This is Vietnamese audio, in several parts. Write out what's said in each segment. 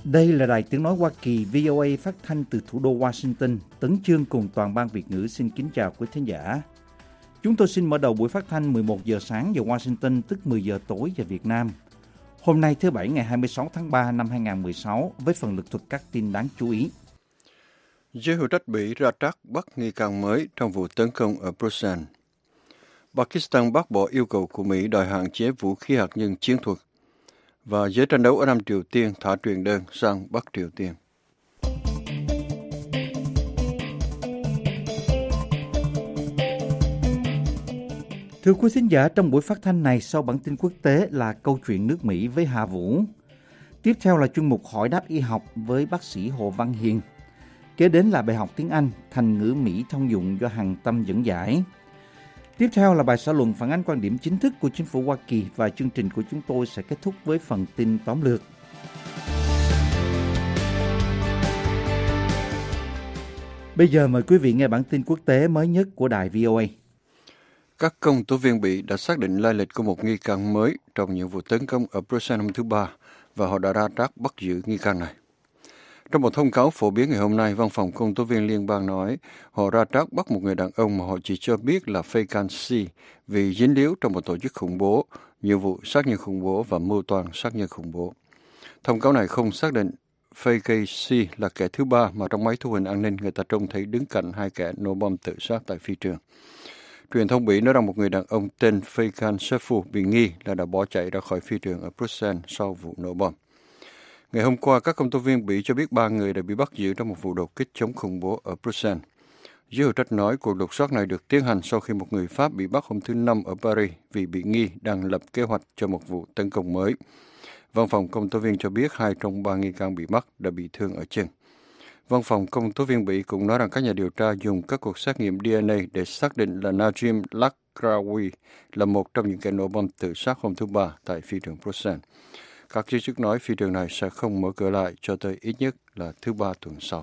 Đây là Đài Tiếng Nói Hoa Kỳ VOA phát thanh từ thủ đô Washington. Tấn Chương cùng toàn ban Việt ngữ xin kính chào quý thính giả. Chúng tôi xin mở đầu buổi phát thanh 11 giờ sáng giờ Washington, tức 10 giờ tối giờ Việt Nam. Hôm nay thứ Bảy ngày 26 tháng 3 năm 2016 với phần lược thuật các tin đáng chú ý. Giới hữu trách Bỉ ra trắc bắt nghi can mới trong vụ tấn công ở Brussels. Pakistan bác bỏ yêu cầu của Mỹ đòi hạn chế vũ khí hạt nhân chiến thuật. Và giới tranh đấu ở Nam Triều Tiên thả truyền đơn sang Bắc Triều Tiên. Thưa quý thính giả, trong buổi phát thanh này sau bản tin quốc tế là câu chuyện nước Mỹ với Hà Vũ. Tiếp theo là chuyên mục hỏi đáp y học với bác sĩ Hồ Văn Hiền. Kế đến là bài học tiếng Anh, thành ngữ Mỹ thông dụng do Hằng Tâm dẫn giải. Tiếp theo là bài xã luận phản ánh quan điểm chính thức của chính phủ Hoa Kỳ và chương trình của chúng tôi sẽ kết thúc với phần tin tóm lược. Bây giờ mời quý vị nghe bản tin quốc tế mới nhất của đài VOA. Các công tố viên Bỉ đã xác định lai lịch của một nghi can mới trong những vụ tấn công ở Brussels hôm thứ Ba và họ đã ra trắc bắt giữ nghi can này. Trong một thông cáo phổ biến ngày hôm nay, Văn phòng Công tố viên Liên bang nói họ ra trắc bắt một người đàn ông mà họ chỉ cho biết là Fagan C vì dính líu trong một tổ chức khủng bố, nhiều vụ sát nhân khủng bố và mưu toan sát nhân khủng bố. Thông cáo này không xác định Fagan C là kẻ thứ ba mà trong máy thu hình an ninh người ta trông thấy đứng cạnh hai kẻ nổ bom tự sát tại phi trường. Truyền thông Bỉ nói rằng một người đàn ông tên Fagan Sefu bị nghi là đã bỏ chạy ra khỏi phi trường ở Brussels sau vụ nổ bom. Ngày hôm qua, các công tố viên Bỉ cho biết 3 người đã bị bắt giữ trong một vụ đột kích chống khủng bố ở Brussels. Giới hữu trách nói cuộc lục soát này được tiến hành sau khi một người Pháp bị bắt hôm thứ Năm ở Paris vì bị nghi đang lập kế hoạch cho một vụ tấn công mới. Văn phòng công tố viên cho biết 2 trong 3 nghi can bị bắt đã bị thương ở chân. Văn phòng công tố viên Bỉ cũng nói rằng các nhà điều tra dùng các cuộc xét nghiệm DNA để xác định là Najim Lakraoui là một trong những kẻ nổ bom tự sát hôm thứ Ba tại phi trường Brussels. Các giới chức nói phi trường này sẽ không mở cửa lại cho tới ít nhất là thứ Ba tuần sau.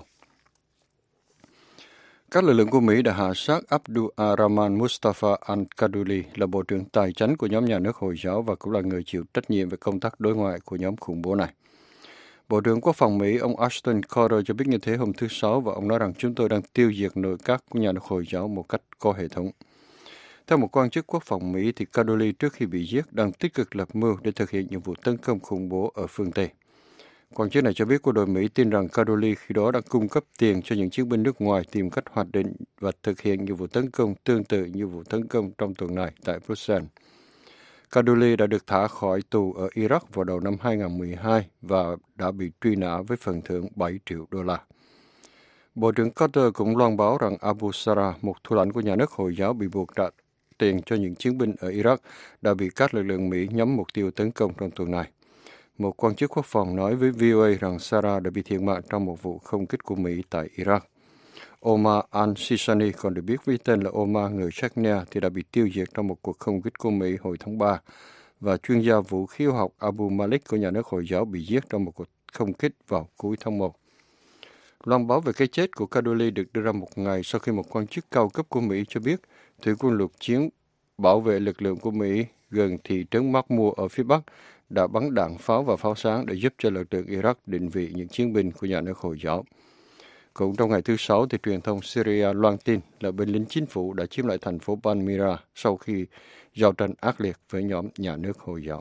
Các lực lượng của Mỹ đã hạ sát Abdul Rahman Mustafa al-Kaddouli là Bộ trưởng Tài chánh của nhóm nhà nước Hồi giáo và cũng là người chịu trách nhiệm về công tác đối ngoại của nhóm khủng bố này. Bộ trưởng Quốc phòng Mỹ, ông Ashton Carter cho biết như thế hôm thứ Sáu và ông nói rằng chúng tôi đang tiêu diệt nội các của nhà nước Hồi giáo một cách có hệ thống. Theo một quan chức quốc phòng Mỹ, thì Kaddouli trước khi bị giết đang tích cực lập mưu để thực hiện những vụ tấn công khủng bố ở phương Tây. Quan chức này cho biết quân đội Mỹ tin rằng Kaddouli khi đó đã cung cấp tiền cho những chiến binh nước ngoài tìm cách hoạch định và thực hiện những vụ tấn công tương tự như vụ tấn công trong tuần này tại Brussels. Kaddouli đã được thả khỏi tù ở Iraq vào đầu năm 2012 và đã bị truy nã với phần thưởng 7 triệu đô la. Bộ trưởng Carter cũng loan báo rằng Abu Sarraj, một thủ lãnh của nhà nước Hồi giáo bị buộc trả tiền cho những chiến binh ở Iraq, đã bị các lực lượng Mỹ nhắm mục tiêu tấn công trong tuần này. Một quan chức quốc phòng nói với VOA rằng Sarraj đã bị thiệt mạng trong một vụ không kích của Mỹ tại Iraq. Omar al-Sisani, còn được biết với tên là Omar người Chechnya, thì đã bị tiêu diệt trong một cuộc không kích của Mỹ hồi tháng 3, và chuyên gia vũ khí học Abu Malik của nhà nước Hồi giáo bị giết trong một cuộc không kích vào cuối tháng 1. Loan báo về cái chết của Kaddouli được đưa ra một ngày sau khi một quan chức cao cấp của Mỹ cho biết thủy quân lục chiến bảo vệ lực lượng của Mỹ gần thị trấn Marmua ở phía Bắc đã bắn đạn pháo và pháo sáng để giúp cho lực lượng Iraq định vị những chiến binh của nhà nước Hồi giáo. Cũng trong ngày thứ Sáu, thì truyền thông Syria loan tin là binh lính chính phủ đã chiếm lại thành phố Palmyra sau khi giao tranh ác liệt với nhóm nhà nước Hồi giáo.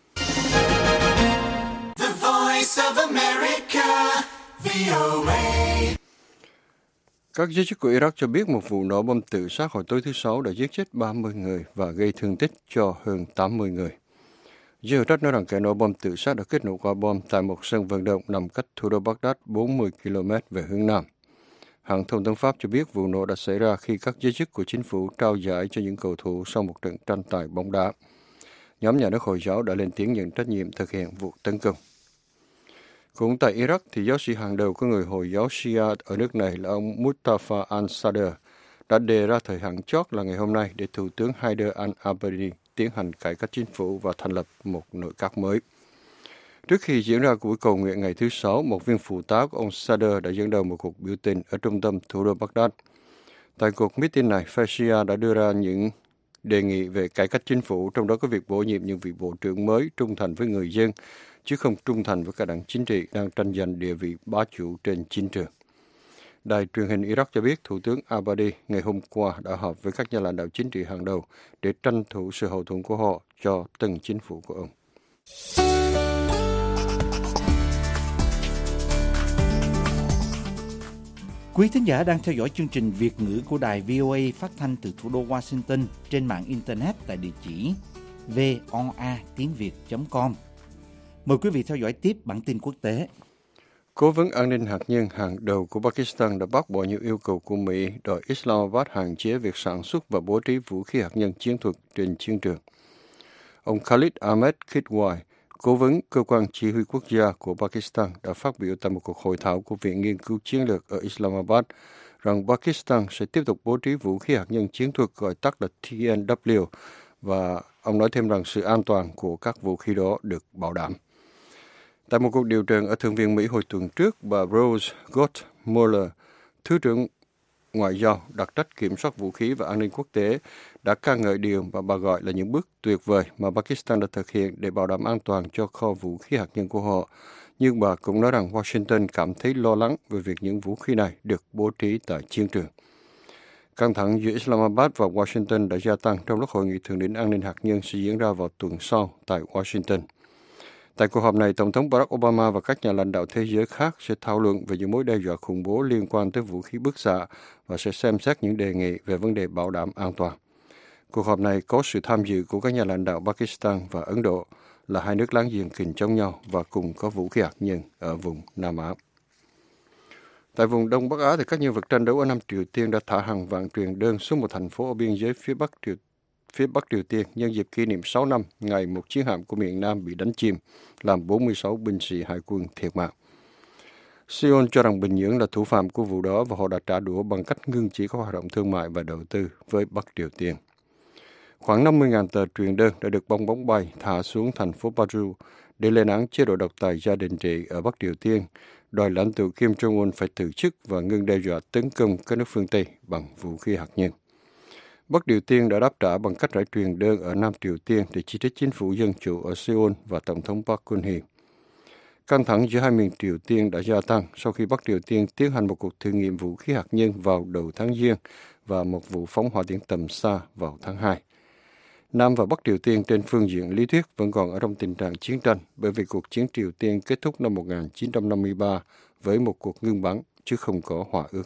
The Voice of America, VOA. Các giới chức của Iraq cho biết một vụ nổ bom tự sát hồi tối thứ Sáu đã giết chết 30 người và gây thương tích cho hơn 80 người. Giới hữu trách nói rằng kẻ nổ bom tự sát đã kích nổ quả bom tại một sân vận động nằm cách thủ đô Baghdad 40 km về hướng Nam. Hãng thông tấn Pháp cho biết vụ nổ đã xảy ra khi các giới chức của chính phủ trao giải cho những cầu thủ sau một trận tranh tài bóng đá. Nhóm nhà nước Hồi giáo đã lên tiếng nhận trách nhiệm thực hiện vụ tấn công. Cũng tại Iraq, thì giáo sĩ hàng đầu của người Hồi giáo Shia ở nước này là ông Mustafa al-Sadr đã đề ra thời hạn chót là ngày hôm nay để Thủ tướng Haider al-Abadi tiến hành cải cách chính phủ và thành lập một nội các mới. Trước khi diễn ra buổi cầu nguyện ngày thứ Sáu, một viên phụ tá của ông Sadr đã dẫn đầu một cuộc biểu tình ở trung tâm thủ đô Baghdad. Tại cuộc meeting này, phe Shia đã đưa ra những đề nghị về cải cách chính phủ, trong đó có việc bổ nhiệm những vị bộ trưởng mới trung thành với người dân, chứ không trung thành với các đảng chính trị đang tranh giành địa vị bá chủ trên chiến trường. Đài truyền hình Iraq cho biết Thủ tướng Abadi ngày hôm qua đã họp với các nhà lãnh đạo chính trị hàng đầu để tranh thủ sự hậu thuẫn của họ cho từng chính phủ của ông. Quý thính giả đang theo dõi chương trình Việt ngữ của đài VOA phát thanh từ thủ đô Washington trên mạng Internet tại địa chỉ voatiếngviet.com. Mời quý vị theo dõi tiếp bản tin quốc tế. Cố vấn an ninh hạt nhân hàng đầu của Pakistan đã bác bỏ nhiều yêu cầu của Mỹ đòi Islamabad hạn chế việc sản xuất và bố trí vũ khí hạt nhân chiến thuật trên chiến trường. Ông Khalid Ahmed Kidwai, cố vấn cơ quan chỉ huy quốc gia của Pakistan, đã phát biểu tại một cuộc hội thảo của Viện Nghiên cứu Chiến lược ở Islamabad rằng Pakistan sẽ tiếp tục bố trí vũ khí hạt nhân chiến thuật gọi tắt là TNW, và ông nói thêm rằng sự an toàn của các vũ khí đó được bảo đảm. Tại một cuộc điều trần ở Thượng viện Mỹ hồi tuần trước, bà Rose Gottemoeller, Thứ trưởng Ngoại giao đặc trách kiểm soát vũ khí và an ninh quốc tế, đã ca ngợi điều mà bà gọi là những bước tuyệt vời mà Pakistan đã thực hiện để bảo đảm an toàn cho kho vũ khí hạt nhân của họ. Nhưng bà cũng nói rằng Washington cảm thấy lo lắng về việc những vũ khí này được bố trí tại chiến trường. Căng thẳng giữa Islamabad và Washington đã gia tăng trong lúc hội nghị thượng đỉnh an ninh hạt nhân sẽ diễn ra vào tuần sau tại Washington. Tại cuộc họp này, Tổng thống Barack Obama và các nhà lãnh đạo thế giới khác sẽ thảo luận về những mối đe dọa khủng bố liên quan tới vũ khí bức xạ và sẽ xem xét những đề nghị về vấn đề bảo đảm an toàn. Cuộc họp này có sự tham dự của các nhà lãnh đạo Pakistan và Ấn Độ, là hai nước láng giềng kình chống nhau và cùng có vũ khí hạt nhân ở vùng Nam Á. Tại vùng Đông Bắc Á, thì các nhân vật tranh đấu ở Nam Triều Tiên đã thả hàng vạn truyền đơn xuống một thành phố ở biên giới phía Bắc Triều Tiên nhân dịp kỷ niệm 6 năm ngày một chiến hạm của miền Nam bị đánh chìm, làm 46 binh sĩ hải quân thiệt mạng. Seoul cho rằng Bình Nhưỡng là thủ phạm của vụ đó và họ đã trả đũa bằng cách ngưng chỉ các hoạt động thương mại và đầu tư với Bắc Triều Tiên. Khoảng 50.000 tờ truyền đơn đã được bong bóng bay thả xuống thành phố Paju để lên án chế độ độc tài gia đình trị ở Bắc Triều Tiên, đòi lãnh tụ Kim Jong-un phải từ chức và ngưng đe dọa tấn công các nước phương Tây bằng vũ khí hạt nhân. Bắc Triều Tiên đã đáp trả bằng cách rải truyền đơn ở Nam Triều Tiên để chỉ trích chính phủ dân chủ ở Seoul và Tổng thống Park Geun-hye. Căng thẳng giữa hai miền Triều Tiên đã gia tăng sau khi Bắc Triều Tiên tiến hành một cuộc thử nghiệm vũ khí hạt nhân vào đầu tháng Giêng và một vụ phóng hỏa tiễn tầm xa vào tháng 2. Nam và Bắc Triều Tiên trên phương diện lý thuyết vẫn còn ở trong tình trạng chiến tranh bởi vì cuộc chiến Triều Tiên kết thúc năm 1953 với một cuộc ngưng bắn chứ không có hòa ước.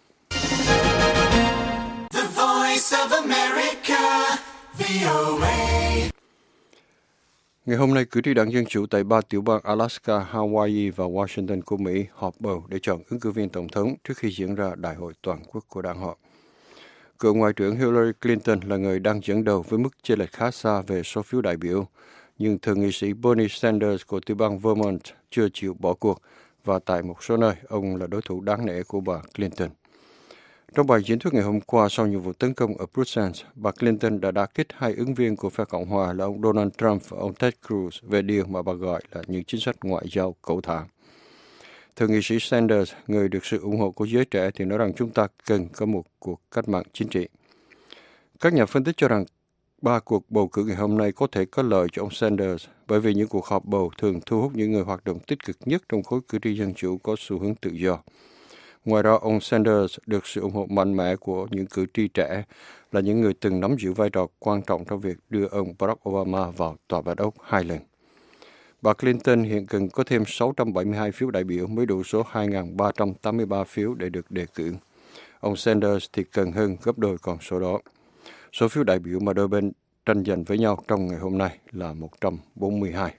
Ngày hôm nay, cử tri Đảng Dân Chủ tại 3 tiểu bang Alaska, Hawaii và Washington của Mỹ họp bầu để chọn ứng cử viên tổng thống trước khi diễn ra đại hội toàn quốc của đảng họ. Cựu Ngoại trưởng Hillary Clinton là người đang dẫn đầu với mức chênh lệch khá xa về số phiếu đại biểu, nhưng Thượng nghị sĩ Bernie Sanders của tiểu bang Vermont chưa chịu bỏ cuộc và tại một số nơi, ông là đối thủ đáng nể của bà Clinton. Trong bài diễn thuyết ngày hôm qua sau nhiều vụ tấn công ở Brussels, bà Clinton đã đả kích hai ứng viên của phe Cộng hòa là ông Donald Trump và ông Ted Cruz về điều mà bà gọi là những chính sách ngoại giao cẩu thả. Thượng nghị sĩ Sanders, người được sự ủng hộ của giới trẻ, thì nói rằng chúng ta cần có một cuộc cách mạng chính trị. Các nhà phân tích cho rằng 3 cuộc bầu cử ngày hôm nay có thể có lợi cho ông Sanders bởi vì những cuộc họp bầu thường thu hút những người hoạt động tích cực nhất trong khối cử tri Dân Chủ có xu hướng tự do. Ngoài ra, ông Sanders được sự ủng hộ mạnh mẽ của những cử tri trẻ là những người từng nắm giữ vai trò quan trọng trong việc đưa ông Barack Obama vào Tòa Bạch Ốc 2 lần. Bà Clinton hiện cần có thêm 672 phiếu đại biểu mới đủ số 2.383 phiếu để được đề cử. Ông Sanders thì cần hơn gấp đôi con số đó. Số phiếu đại biểu mà đôi bên tranh giành với nhau trong ngày hôm nay là 142.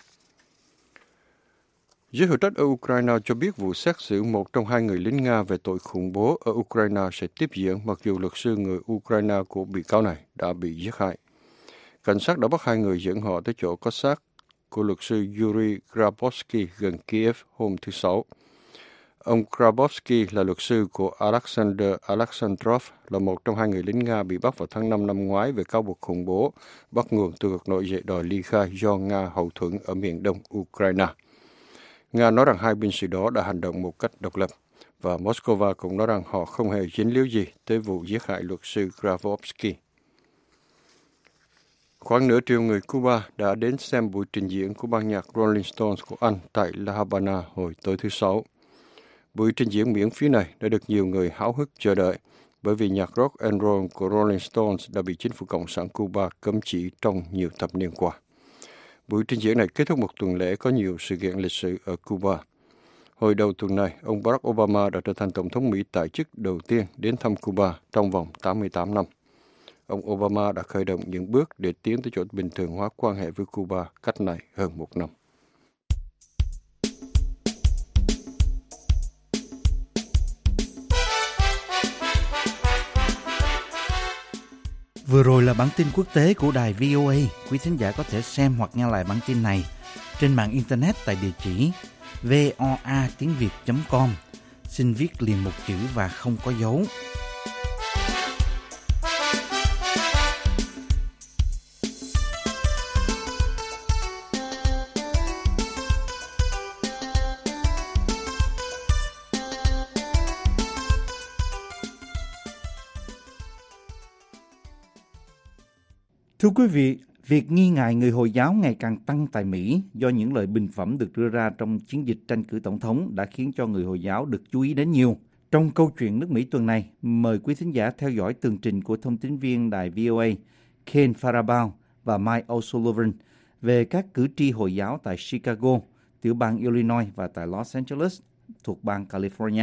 Giới hữu trách ở Ukraine cho biết vụ xét xử một trong hai người lính Nga về tội khủng bố ở Ukraine sẽ tiếp diễn mặc dù luật sư người Ukraine của bị cáo này đã bị giết hại. Cảnh sát đã bắt hai người dẫn họ tới chỗ có xác của luật sư Yuri Grabovsky gần Kiev hôm thứ Sáu. Ông Grabovsky là luật sư của Alexander Alexandrov, là một trong hai người lính Nga bị bắt vào tháng 5 năm ngoái về cáo buộc khủng bố, bắt nguồn từ cuộc nổi dậy đòi ly khai do Nga hậu thuẫn ở miền đông Ukraine. Nga nói rằng hai binh sĩ đó đã hành động một cách độc lập, và Moscow cũng nói rằng họ không hề dính líu gì tới vụ giết hại luật sư Grabovsky. Khoảng nửa triệu người Cuba đã đến xem buổi trình diễn của ban nhạc Rolling Stones của Anh tại La Habana hồi tối thứ Sáu. Buổi trình diễn miễn phí này đã được nhiều người háo hức chờ đợi, bởi vì nhạc rock and roll của Rolling Stones đã bị chính phủ Cộng sản Cuba cấm chỉ trong nhiều thập niên qua. Buổi trình diễn này kết thúc một tuần lễ có nhiều sự kiện lịch sử ở Cuba. Hồi đầu tuần này, ông Barack Obama đã trở thành Tổng thống Mỹ tại chức đầu tiên đến thăm Cuba trong vòng 88 năm. Ông Obama đã khởi động những bước để tiến tới chỗ bình thường hóa quan hệ với Cuba cách này hơn một năm. Vừa rồi là bản tin quốc tế của đài VOA. Quý thính giả có thể xem hoặc nghe lại bản tin này trên mạng Internet tại địa chỉ voa.tiếng.com. Xin viết liền một chữ và không có dấu. Thưa quý vị, việc nghi ngại người Hồi giáo ngày càng tăng tại Mỹ do những lời bình phẩm được đưa ra trong chiến dịch tranh cử tổng thống đã khiến cho người Hồi giáo được chú ý đến nhiều. Trong câu chuyện nước Mỹ tuần này, mời quý thính giả theo dõi tường trình của thông tín viên đài VOA Ken Farabaugh và Mike O'Sullivan về các cử tri Hồi giáo tại Chicago, tiểu bang Illinois và tại Los Angeles thuộc bang California.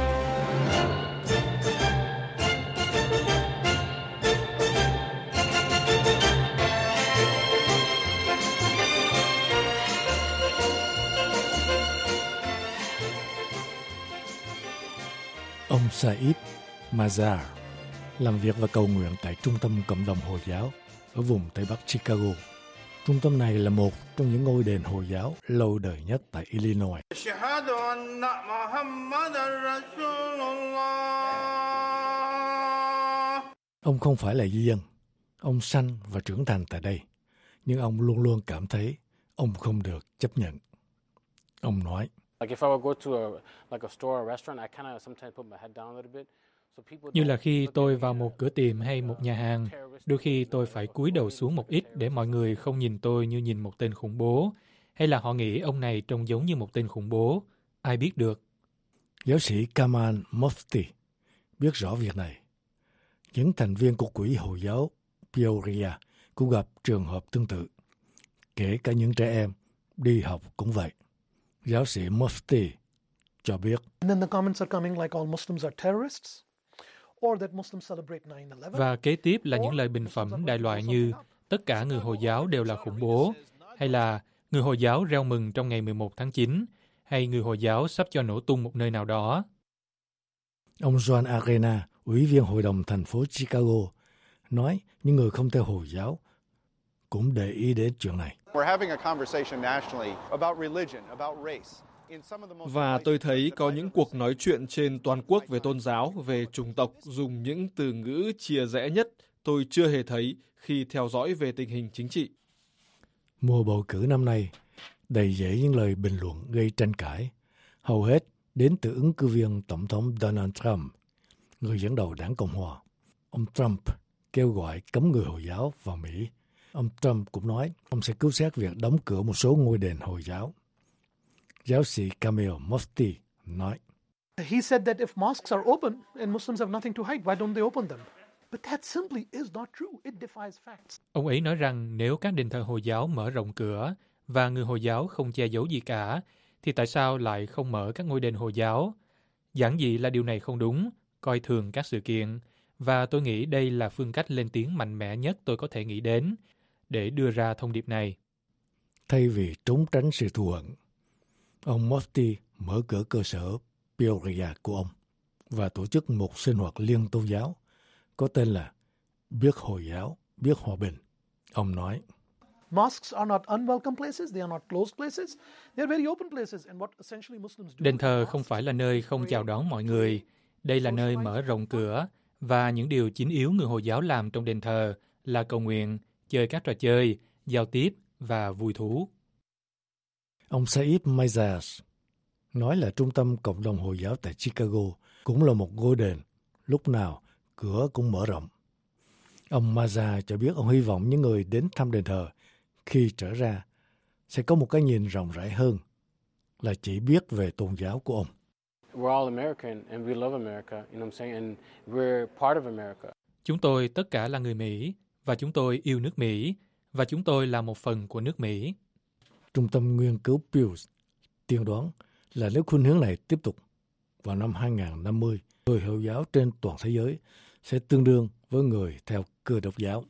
Ông Said Mazar làm việc và cầu nguyện tại Trung tâm Cộng đồng Hồi giáo ở vùng Tây Bắc Chicago. Trung tâm này là một trong những ngôi đền Hồi giáo lâu đời nhất tại Illinois. Ông không phải là di dân. Ông sanh và trưởng thành tại đây, nhưng ông luôn luôn cảm thấy ông không được chấp nhận. Ông nói, như là khi tôi vào một cửa tiệm hay một nhà hàng, đôi khi tôi phải cúi đầu xuống một ít để mọi người không nhìn tôi như nhìn một tên khủng bố, hay là họ nghĩ ông này trông giống như một tên khủng bố. Ai biết được. Giáo sĩ Kamal Mufti biết rõ việc này. Những thành viên của quỹ Hồi giáo Peoria cũng gặp trường hợp tương tự. Kể cả những trẻ em đi học cũng vậy. Giáo sĩ Mufti cho biết. Và kế tiếp là những lời bình phẩm đại loại như tất cả người Hồi giáo đều là khủng bố, hay là người Hồi giáo reo mừng trong ngày 11 tháng 9, hay người Hồi giáo sắp cho nổ tung một nơi nào đó. Ông John Arena, ủy viên hội đồng thành phố Chicago, nói những người không theo Hồi giáo cũng để ý đến chuyện này. Và tôi thấy có những cuộc nói chuyện trên toàn quốc về tôn giáo, về chủng tộc, dùng những từ ngữ chia rẽ nhất tôi chưa hề thấy khi theo dõi về tình hình chính trị. Mùa bầu cử năm nay đầy dẫy những lời bình luận gây tranh cãi, hầu hết đến từ ứng cử viên Tổng thống Donald Trump, người dẫn đầu đảng Cộng hòa. Ông Trump kêu gọi cấm người Hồi giáo vào Mỹ. Ông Trump cũng nói ông sẽ cứu xét việc đóng cửa một số ngôi đền Hồi giáo. Giáo sĩ Kamil Mufti nói, He said that if mosques are open and Muslims have nothing to hide, why don't they open them? But that simply is not true. It defies facts. Ông ấy nói rằng nếu các đền thờ Hồi giáo mở rộng cửa và người Hồi giáo không che giấu gì cả, thì tại sao lại không mở các ngôi đền Hồi giáo? Giản dị là điều này không đúng, coi thường các sự kiện, và tôi nghĩ đây là phương cách lên tiếng mạnh mẽ nhất tôi có thể nghĩ đến để đưa ra thông điệp này. Thay vì trốn tránh sự thù hận, ông Mufti mở cửa cơ sở Peoria của ông và tổ chức một sinh hoạt liên tôn giáo có tên là Biết Hồi giáo, Biết Hòa bình. Ông nói, Mosques are not unwelcome places, they are not closed places, they are very open places. And what essentially Muslims do. Đền thờ không phải là nơi không chào đón mọi người. Đây là nơi mở rộng cửa, và những điều chính yếu người Hồi giáo làm trong đền thờ là cầu nguyện, chơi các trò chơi, giao tiếp và vui thú. Ông Said Mazar nói là Trung tâm Cộng đồng Hồi giáo tại Chicago cũng là một ngôi đền, lúc nào cửa cũng mở rộng. Ông Maza cho biết ông hy vọng những người đến thăm đền thờ khi trở ra sẽ có một cái nhìn rộng rãi hơn là chỉ biết về tôn giáo của ông. We're all American and we love America, you know what I'm saying? And we're part of America. Chúng tôi tất cả là người Mỹ và chúng tôi yêu nước Mỹ và chúng tôi là một phần của nước Mỹ. Trung tâm nghiên cứu Pew tiên đoán là nếu khuynh hướng này tiếp tục vào năm 2050, người Hồi giáo trên toàn thế giới sẽ tương đương với người theo Cơ đốc giáo.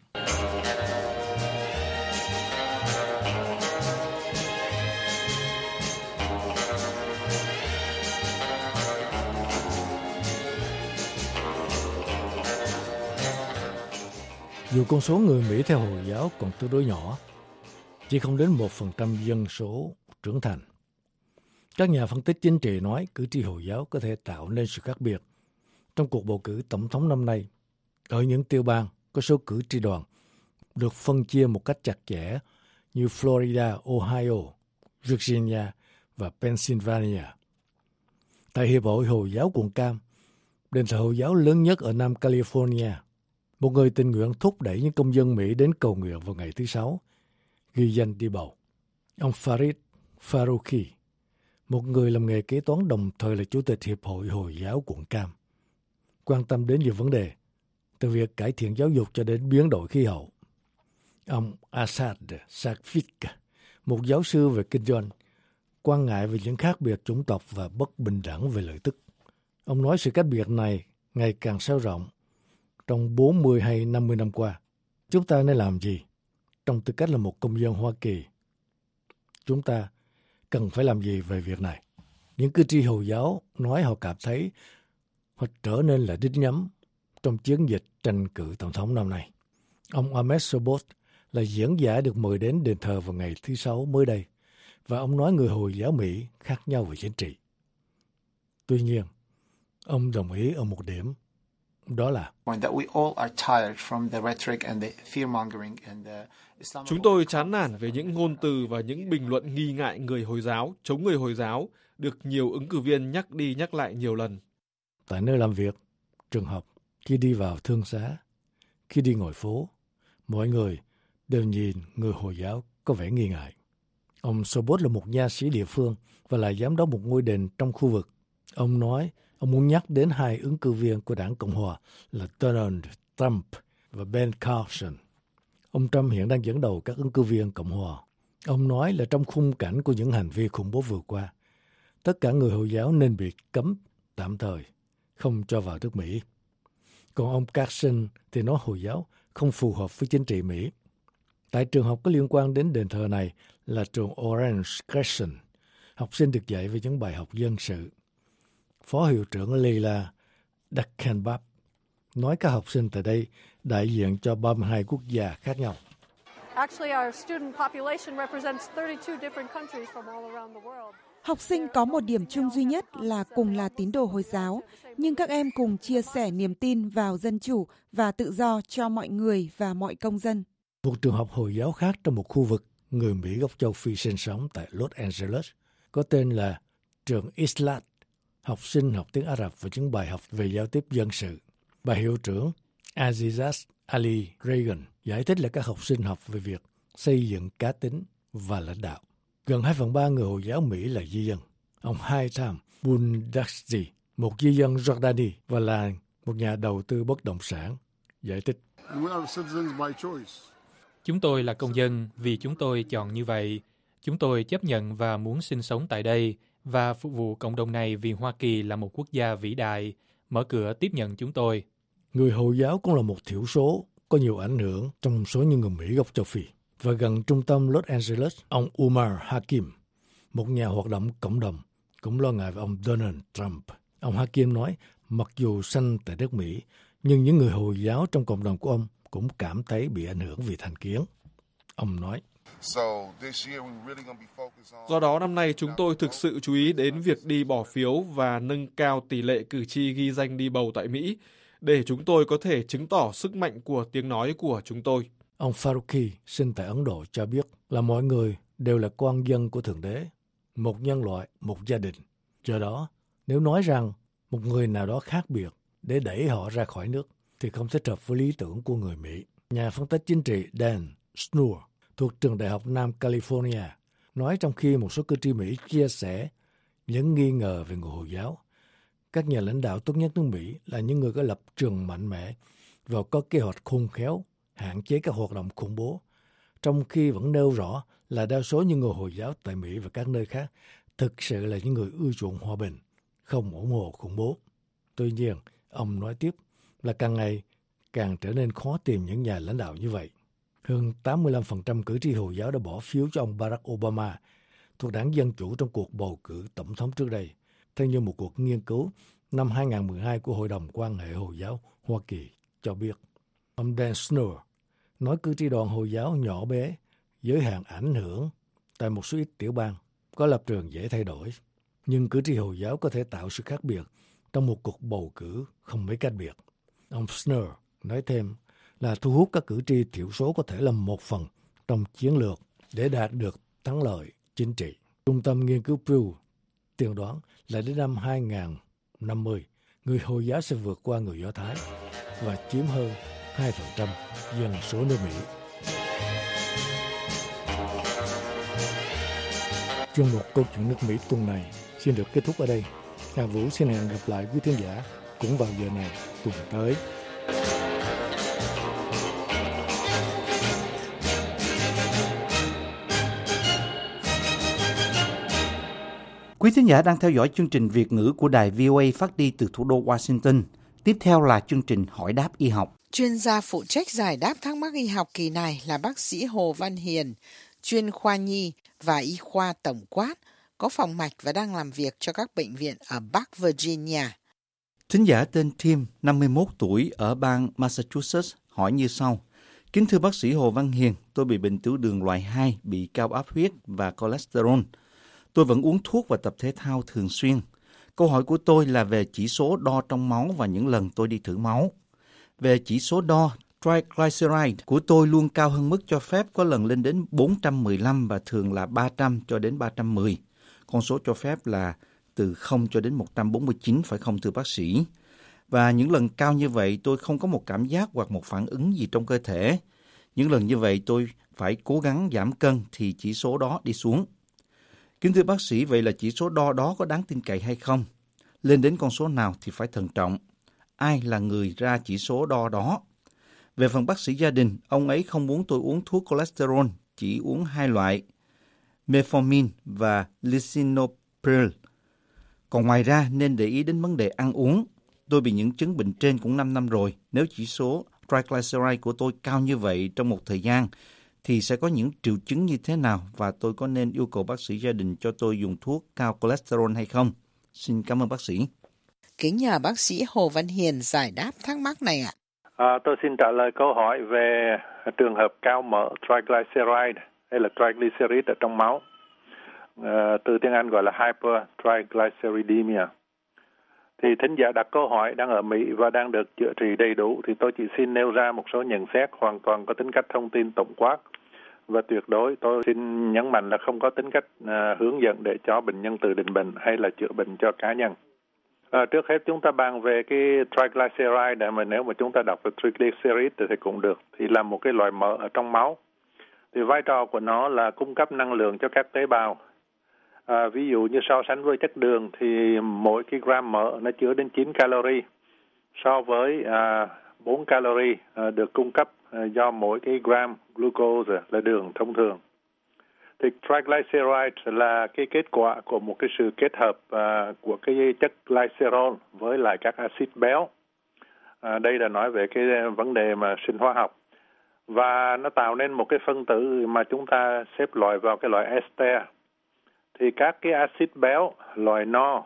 Dù con số người Mỹ theo Hồi giáo còn tương đối nhỏ, chỉ không đến 1% dân số trưởng thành. Các nhà phân tích chính trị nói cử tri Hồi giáo có thể tạo nên sự khác biệt trong cuộc bầu cử tổng thống năm nay. Ở những tiểu bang có số cử tri đoàn được phân chia một cách chặt chẽ như Florida, Ohio, Virginia và Pennsylvania. Tại Hiệp hội Hồi giáo quận Cam, đền thờ Hồi giáo lớn nhất ở Nam California, một người tình nguyện thúc đẩy những công dân Mỹ đến cầu nguyện vào ngày thứ Sáu, ghi danh đi bầu. Ông Farid Farouki, một người làm nghề kế toán đồng thời là Chủ tịch Hiệp hội Hồi giáo quận Cam, quan tâm đến nhiều vấn đề, từ việc cải thiện giáo dục cho đến biến đổi khí hậu. Ông Asad Safik, một giáo sư về kinh doanh, quan ngại về những khác biệt chủng tộc và bất bình đẳng về lợi tức. Ông nói sự cách biệt này ngày càng sâu rộng trong 40 hay 50 năm qua. Chúng ta nên làm gì trong tư cách là một công dân Hoa Kỳ? Chúng ta cần phải làm gì về việc này? Những cử tri Hồi giáo nói họ cảm thấy họ trở nên là đích nhắm trong chiến dịch tranh cử tổng thống năm nay. Ông Ahmed Sobot là diễn giả được mời đến đền thờ vào ngày thứ Sáu mới đây, và ông nói người Hồi giáo Mỹ khác nhau về chính trị. Tuy nhiên, ông đồng ý ở một điểm, đó là chúng tôi chán nản về những ngôn từ và những bình luận nghi ngại người Hồi giáo, chống người Hồi giáo, được nhiều ứng cử viên nhắc đi nhắc lại nhiều lần. Tại nơi làm việc, trường học, khi đi vào thương xá, khi đi ngồi phố, mọi người đều nhìn người Hồi giáo có vẻ nghi ngại. Ông Sobot là một nha sĩ địa phương và là giám đốc một ngôi đền trong khu vực. Ông nói ông muốn nhắc đến hai ứng cử viên của đảng Cộng hòa là Donald Trump và Ben Carson. Ông Trump hiện đang dẫn đầu các ứng cử viên Cộng hòa. Ông nói là trong khung cảnh của những hành vi khủng bố vừa qua, tất cả người Hồi giáo nên bị cấm tạm thời, không cho vào nước Mỹ. Còn ông Carson thì nói Hồi giáo không phù hợp với chính trị Mỹ. Tại trường học có liên quan đến đền thờ này là trường Orange Crescent. Học sinh được dạy về những bài học dân sự. Phó hiệu trưởng Leila Dakhanbab nói các học sinh tại đây đại diện cho 32 quốc gia khác nhau. Học sinh có một điểm chung duy nhất là cùng là tín đồ Hồi giáo, nhưng các em cùng chia sẻ niềm tin vào dân chủ và tự do cho mọi người và mọi công dân. Một trường học Hồi giáo khác trong một khu vực người Mỹ gốc châu Phi sinh sống tại Los Angeles có tên là trường Islat. Học sinh học tiếng Ả Rập và những bài học về giao tiếp dân sự. Bà hiệu trưởng Azizat Ali Reagan giải thích là các học sinh học về việc xây dựng cá tính và lãnh đạo. Gần 2/3 người Hồi giáo Mỹ là di dân. Ông Haitham Bundakzi, một di dân Jordani và là một nhà đầu tư bất động sản, giải thích. Chúng tôi là công dân vì chúng tôi chọn như vậy. Chúng tôi chấp nhận và muốn sinh sống tại đây và phục vụ cộng đồng này vì Hoa Kỳ là một quốc gia vĩ đại, mở cửa tiếp nhận chúng tôi. Người Hồi giáo cũng là một thiểu số có nhiều ảnh hưởng trong số những người Mỹ gốc châu Phi. Và gần trung tâm Los Angeles, ông Umar Hakim, một nhà hoạt động cộng đồng, cũng lo ngại về ông Donald Trump. Ông Hakim nói, mặc dù sinh tại nước Mỹ, nhưng những người Hồi giáo trong cộng đồng của ông cũng cảm thấy bị ảnh hưởng vì thành kiến. Ông nói, do đó năm nay chúng tôi thực sự chú ý đến việc đi bỏ phiếu và nâng cao tỷ lệ cử tri ghi danh đi bầu tại Mỹ, để chúng tôi có thể chứng tỏ sức mạnh của tiếng nói của chúng tôi. Ông Farouki, sinh tại Ấn Độ, cho biết là mọi người đều là con dân của Thượng Đế, một nhân loại, một gia đình. Do đó, nếu nói rằng một người nào đó khác biệt để đẩy họ ra khỏi nước, thì không thích hợp với lý tưởng của người Mỹ. Nhà phân tích chính trị Dan Snur thuộc trường Đại học Nam California nói trong khi một số cử tri Mỹ chia sẻ những nghi ngờ về người Hồi giáo, các nhà lãnh đạo tốt nhất nước Mỹ là những người có lập trường mạnh mẽ và có kế hoạch khôn khéo hạn chế các hoạt động khủng bố, trong khi vẫn nêu rõ là đa số những người Hồi giáo tại Mỹ và các nơi khác thực sự là những người ưa chuộng hòa bình, không ủng hộ khủng bố. Tuy nhiên, ông nói tiếp là càng ngày càng trở nên khó tìm những nhà lãnh đạo như vậy. Hơn 85% cử tri Hồi giáo đã bỏ phiếu cho ông Barack Obama thuộc đảng Dân Chủ trong cuộc bầu cử tổng thống trước đây, theo như một cuộc nghiên cứu năm 2012 của Hội đồng quan hệ Hồi giáo Hoa Kỳ cho biết. Ông Dan Snur nói cử tri đoàn Hồi giáo nhỏ bé, giới hạn ảnh hưởng tại một số ít tiểu bang, có lập trường dễ thay đổi, nhưng cử tri Hồi giáo có thể tạo sự khác biệt trong một cuộc bầu cử không mấy cách biệt. Ông Snur nói thêm là thu hút các cử tri thiểu số có thể là một phần trong chiến lược để đạt được thắng lợi chính trị. Trung tâm nghiên cứu Pew tiên đoán là đến năm 2050, người Hồi giáo sẽ vượt qua người Do Thái và chiếm hơn 2% dân số nước Mỹ. Chuyên mục Câu chuyện nước Mỹ tuần này xin được kết thúc ở đây. Hà Vũ xin hẹn gặp lại quý khán giả cũng vào giờ này tuần tới. Quý thính giả đang theo dõi chương trình Việt ngữ của đài VOA phát đi từ thủ đô Washington. Tiếp theo là chương trình Hỏi đáp y học. Chuyên gia phụ trách giải đáp thắc mắc y học kỳ này là bác sĩ Hồ Văn Hiền, chuyên khoa nhi và y khoa tổng quát, có phòng mạch và đang làm việc cho các bệnh viện ở Bắc Virginia. Thính giả tên Tim, 51 tuổi, ở bang Massachusetts, hỏi như sau. Kính thưa bác sĩ Hồ Văn Hiền, tôi bị bệnh tiểu đường loại 2, bị cao áp huyết và cholesterol. Tôi vẫn uống thuốc và tập thể thao thường xuyên. Câu hỏi của tôi là về chỉ số đo trong máu và những lần tôi đi thử máu. Về chỉ số đo, triglyceride của tôi luôn cao hơn mức cho phép, có lần lên đến 415 và thường là 300 cho đến 310. Con số cho phép là từ 0 cho đến 149, phải không thưa bác sĩ? Và những lần cao như vậy tôi không có một cảm giác hoặc một phản ứng gì trong cơ thể. Những lần như vậy tôi phải cố gắng giảm cân thì chỉ số đó đi xuống. Kính thưa bác sĩ, vậy là chỉ số đo đó có đáng tin cậy hay không? Lên đến con số nào thì phải thận trọng. Ai là người ra chỉ số đo đó? Về phần bác sĩ gia đình, ông ấy không muốn tôi uống thuốc cholesterol, chỉ uống 2 loại, metformin và lisinopril. Còn ngoài ra nên để ý đến vấn đề ăn uống. Tôi bị những chứng bệnh trên cũng 5 năm rồi. Nếu chỉ số triglyceride của tôi cao như vậy trong một thời gian, thì sẽ có những triệu chứng như thế nào và tôi có nên yêu cầu bác sĩ gia đình cho tôi dùng thuốc cao cholesterol hay không? Xin cảm ơn bác sĩ. Kính nhờ bác sĩ Hồ Văn Hiền giải đáp thắc mắc này ạ. Tôi xin trả lời câu hỏi về trường hợp cao mỡ triglyceride hay là triglycerid ở trong máu. Từ tiếng Anh gọi là hypertriglyceridemia. Thì thính giả đặt câu hỏi đang ở Mỹ và đang được chữa trị đầy đủ, thì tôi chỉ xin nêu ra một số nhận xét hoàn toàn có tính cách thông tin tổng quát và tuyệt đối. Tôi xin nhấn mạnh là không có tính cách hướng dẫn để cho bệnh nhân tự định bệnh hay là chữa bệnh cho cá nhân. Trước hết chúng ta bàn về cái triglyceride, mà nếu mà chúng ta đọc về triglycerid thì cũng được, thì là một cái loại mỡ ở trong máu. Thì vai trò của nó là cung cấp năng lượng cho các tế bào. Ví dụ như so sánh với chất đường thì mỗi cái gram mỡ nó chứa đến 9 calorie so với 4 calorie được cung cấp do mỗi cái gram glucose là đường thông thường. Thì triglyceride là cái kết quả của một cái sự kết hợp của cái chất glycerol với lại các axit béo. Đây là nói về cái vấn đề mà sinh hóa học. Và nó tạo nên một cái phân tử mà chúng ta xếp loại vào cái loại ester. Thì các cái axit béo loại no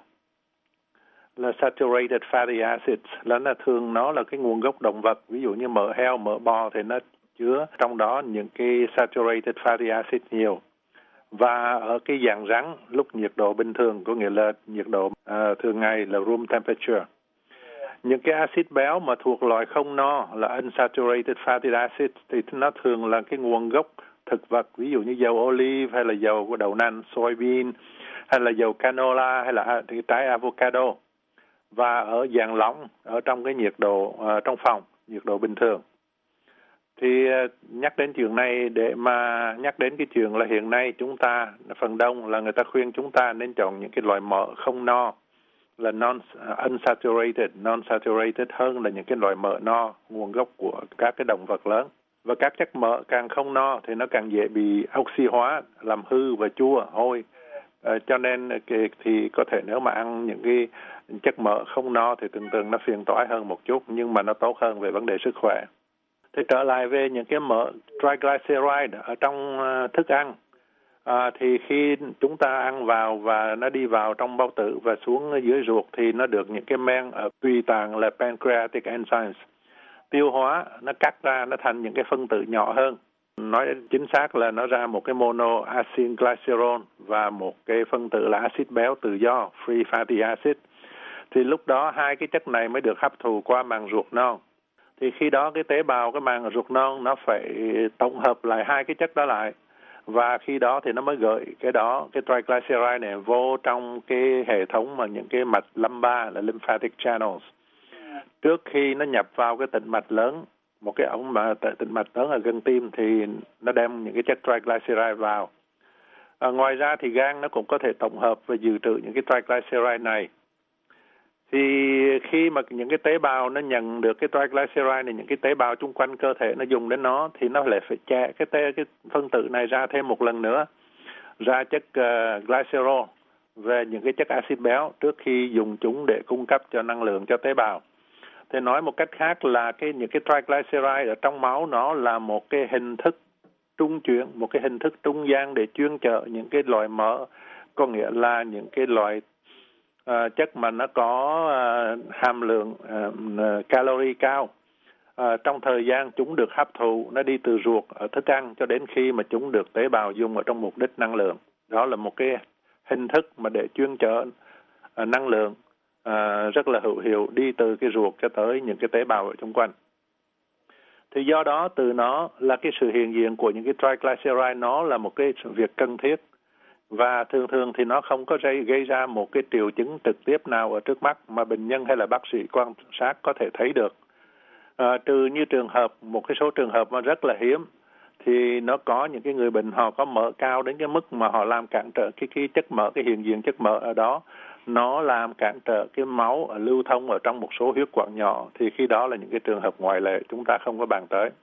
là saturated fatty acids, là nó là cái nguồn gốc động vật. Ví dụ như mỡ heo, mỡ bò thì nó chứa trong đó những cái saturated fatty acids nhiều. Và ở cái dạng rắn, lúc nhiệt độ bình thường, có nghĩa là nhiệt độ thường ngày là room temperature. Những cái axit béo mà thuộc loại không no là unsaturated fatty acids thì nó thường là cái nguồn gốc thực vật, ví dụ như dầu olive hay là dầu của đậu nành, soybean, hay là dầu canola hay là trái avocado. Và ở dạng lỏng, ở trong cái nhiệt độ trong phòng, nhiệt độ bình thường. Thì nhắc đến chuyện này để mà nhắc đến cái chuyện là hiện nay chúng ta, phần đông là người ta khuyên chúng ta nên chọn những cái loại mỡ không no, là unsaturated hơn là những cái loại mỡ no, nguồn gốc của các cái động vật lớn. Và các chất mỡ càng không no thì nó càng dễ bị oxy hóa, làm hư và chua, hôi. Cho nên thì có thể nếu mà ăn những cái chất mỡ không no thì thường nó phiền toái hơn một chút, nhưng mà nó tốt hơn về vấn đề sức khỏe. Thì trở lại về những cái mỡ triglyceride ở trong thức ăn, thì khi chúng ta ăn vào và nó đi vào trong bao tử và xuống dưới ruột thì nó được những cái men ở tùy tạng là pancreatic enzymes tiêu hóa, nó cắt ra nó thành những cái phân tử nhỏ hơn. Nói chính xác là nó ra một cái monoacylglycerol và một cái phân tử là axit béo tự do, free fatty acid. Thì lúc đó hai cái chất này mới được hấp thụ qua màng ruột non. Thì khi đó cái tế bào cái màng ruột non nó phải tổng hợp lại hai cái chất đó lại. Và khi đó thì nó mới gửi cái triglyceride này vô trong cái hệ thống mà những cái mạch lumbar là lymphatic channels. Trước khi nó nhập vào cái tĩnh mạch lớn, một cái ống mà tĩnh mạch lớn ở gần tim thì nó đem những cái chất triglyceride vào. Ngoài ra thì gan nó cũng có thể tổng hợp và dự trữ những cái triglyceride này. Thì khi mà những cái tế bào nó nhận được cái triglyceride này, những cái tế bào chung quanh cơ thể nó dùng đến nó thì nó lại phải chẻ cái phân tử này ra thêm một lần nữa, ra chất glycerol về những cái chất axit béo trước khi dùng chúng để cung cấp cho năng lượng cho tế bào. Thì nói một cách khác là những cái triglyceride ở trong máu nó là một cái hình thức trung chuyển, một cái hình thức trung gian để chuyên chở những cái loại mỡ, có nghĩa là những cái loại chất mà nó có hàm lượng calorie cao. Trong thời gian chúng được hấp thụ, nó đi từ ruột ở thức ăn cho đến khi mà chúng được tế bào dùng ở trong mục đích năng lượng. Đó là một cái hình thức mà để chuyên chở năng lượng rất là hữu hiệu đi từ cái ruột cho tới những cái tế bào ở xung quanh. Thì do đó từ nó là cái sự hiện diện của những cái triglyceride nó là một cái việc cần thiết. Và thường thì nó không có gây ra một cái triệu chứng trực tiếp nào ở trước mắt mà bệnh nhân hay là bác sĩ quan sát có thể thấy được. Trừ như một cái số trường hợp mà rất là hiếm, thì nó có những cái người bệnh họ có mỡ cao đến cái mức mà họ làm cản trở cái chất mỡ, cái hiện diện chất mỡ ở đó, nó làm cản trở cái máu lưu thông ở trong một số huyết quản nhỏ, thì khi đó là những cái trường hợp ngoại lệ chúng ta không có bàn tới.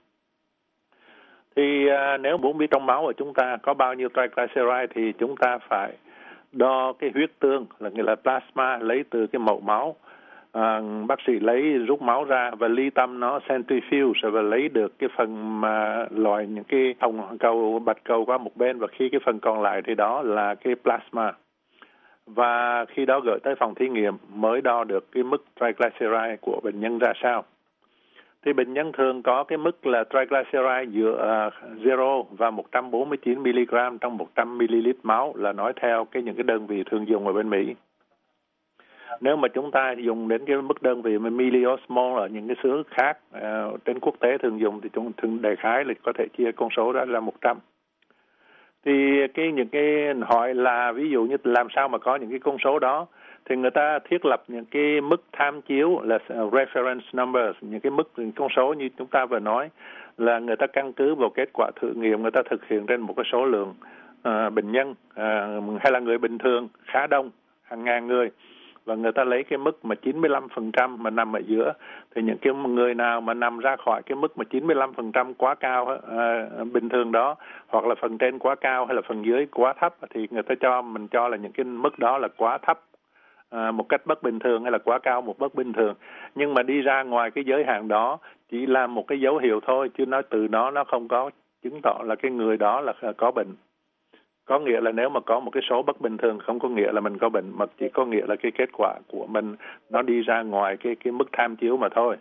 Thì nếu muốn biết trong máu của chúng ta có bao nhiêu triglyceride thì chúng ta phải đo cái huyết tương, là nghĩa là plasma, lấy từ cái mẫu máu. Bác sĩ rút máu ra và ly tâm nó centrifuge và lấy được cái phần mà loại những cái hồng cầu, bạch cầu qua một bên, và khi cái phần còn lại thì đó là cái plasma. Và khi đó gửi tới phòng thí nghiệm mới đo được cái mức triglyceride của bệnh nhân ra sao. Thì bệnh nhân thường có cái mức là triglyceride giữa 0 và 149 mg trong 100 ml máu, là nói theo những cái đơn vị thường dùng ở bên Mỹ. Nếu mà chúng ta dùng đến cái mức đơn vị milliosmol ở những cái xứ khác trên quốc tế thường dùng thì chúng thường đại khái là có thể chia con số đó ra 100. Thì những cái hỏi là ví dụ như làm sao mà có những cái con số đó, thì người ta thiết lập những cái mức tham chiếu là reference numbers, những cái mức con số như chúng ta vừa nói, là người ta căn cứ vào kết quả thử nghiệm người ta thực hiện trên một cái số lượng bệnh nhân hay là người bình thường khá đông, hàng ngàn người, và người ta lấy cái mức mà 95% mà nằm ở giữa. Thì những cái người nào mà nằm ra khỏi cái mức mà 95% quá cao bình thường đó, hoặc là phần trên quá cao hay là phần dưới quá thấp, thì người ta mình cho là những cái mức đó là quá thấp một cách bất bình thường hay là quá cao một bất bình thường. Nhưng mà đi ra ngoài cái giới hạn đó chỉ là một cái dấu hiệu thôi, chứ từ nó không có chứng tỏ là cái người đó là có bệnh. Có nghĩa là nếu mà có một cái số bất bình thường không có nghĩa là mình có bệnh, mà chỉ có nghĩa là cái kết quả của mình nó đi ra ngoài cái mức tham chiếu mà thôi.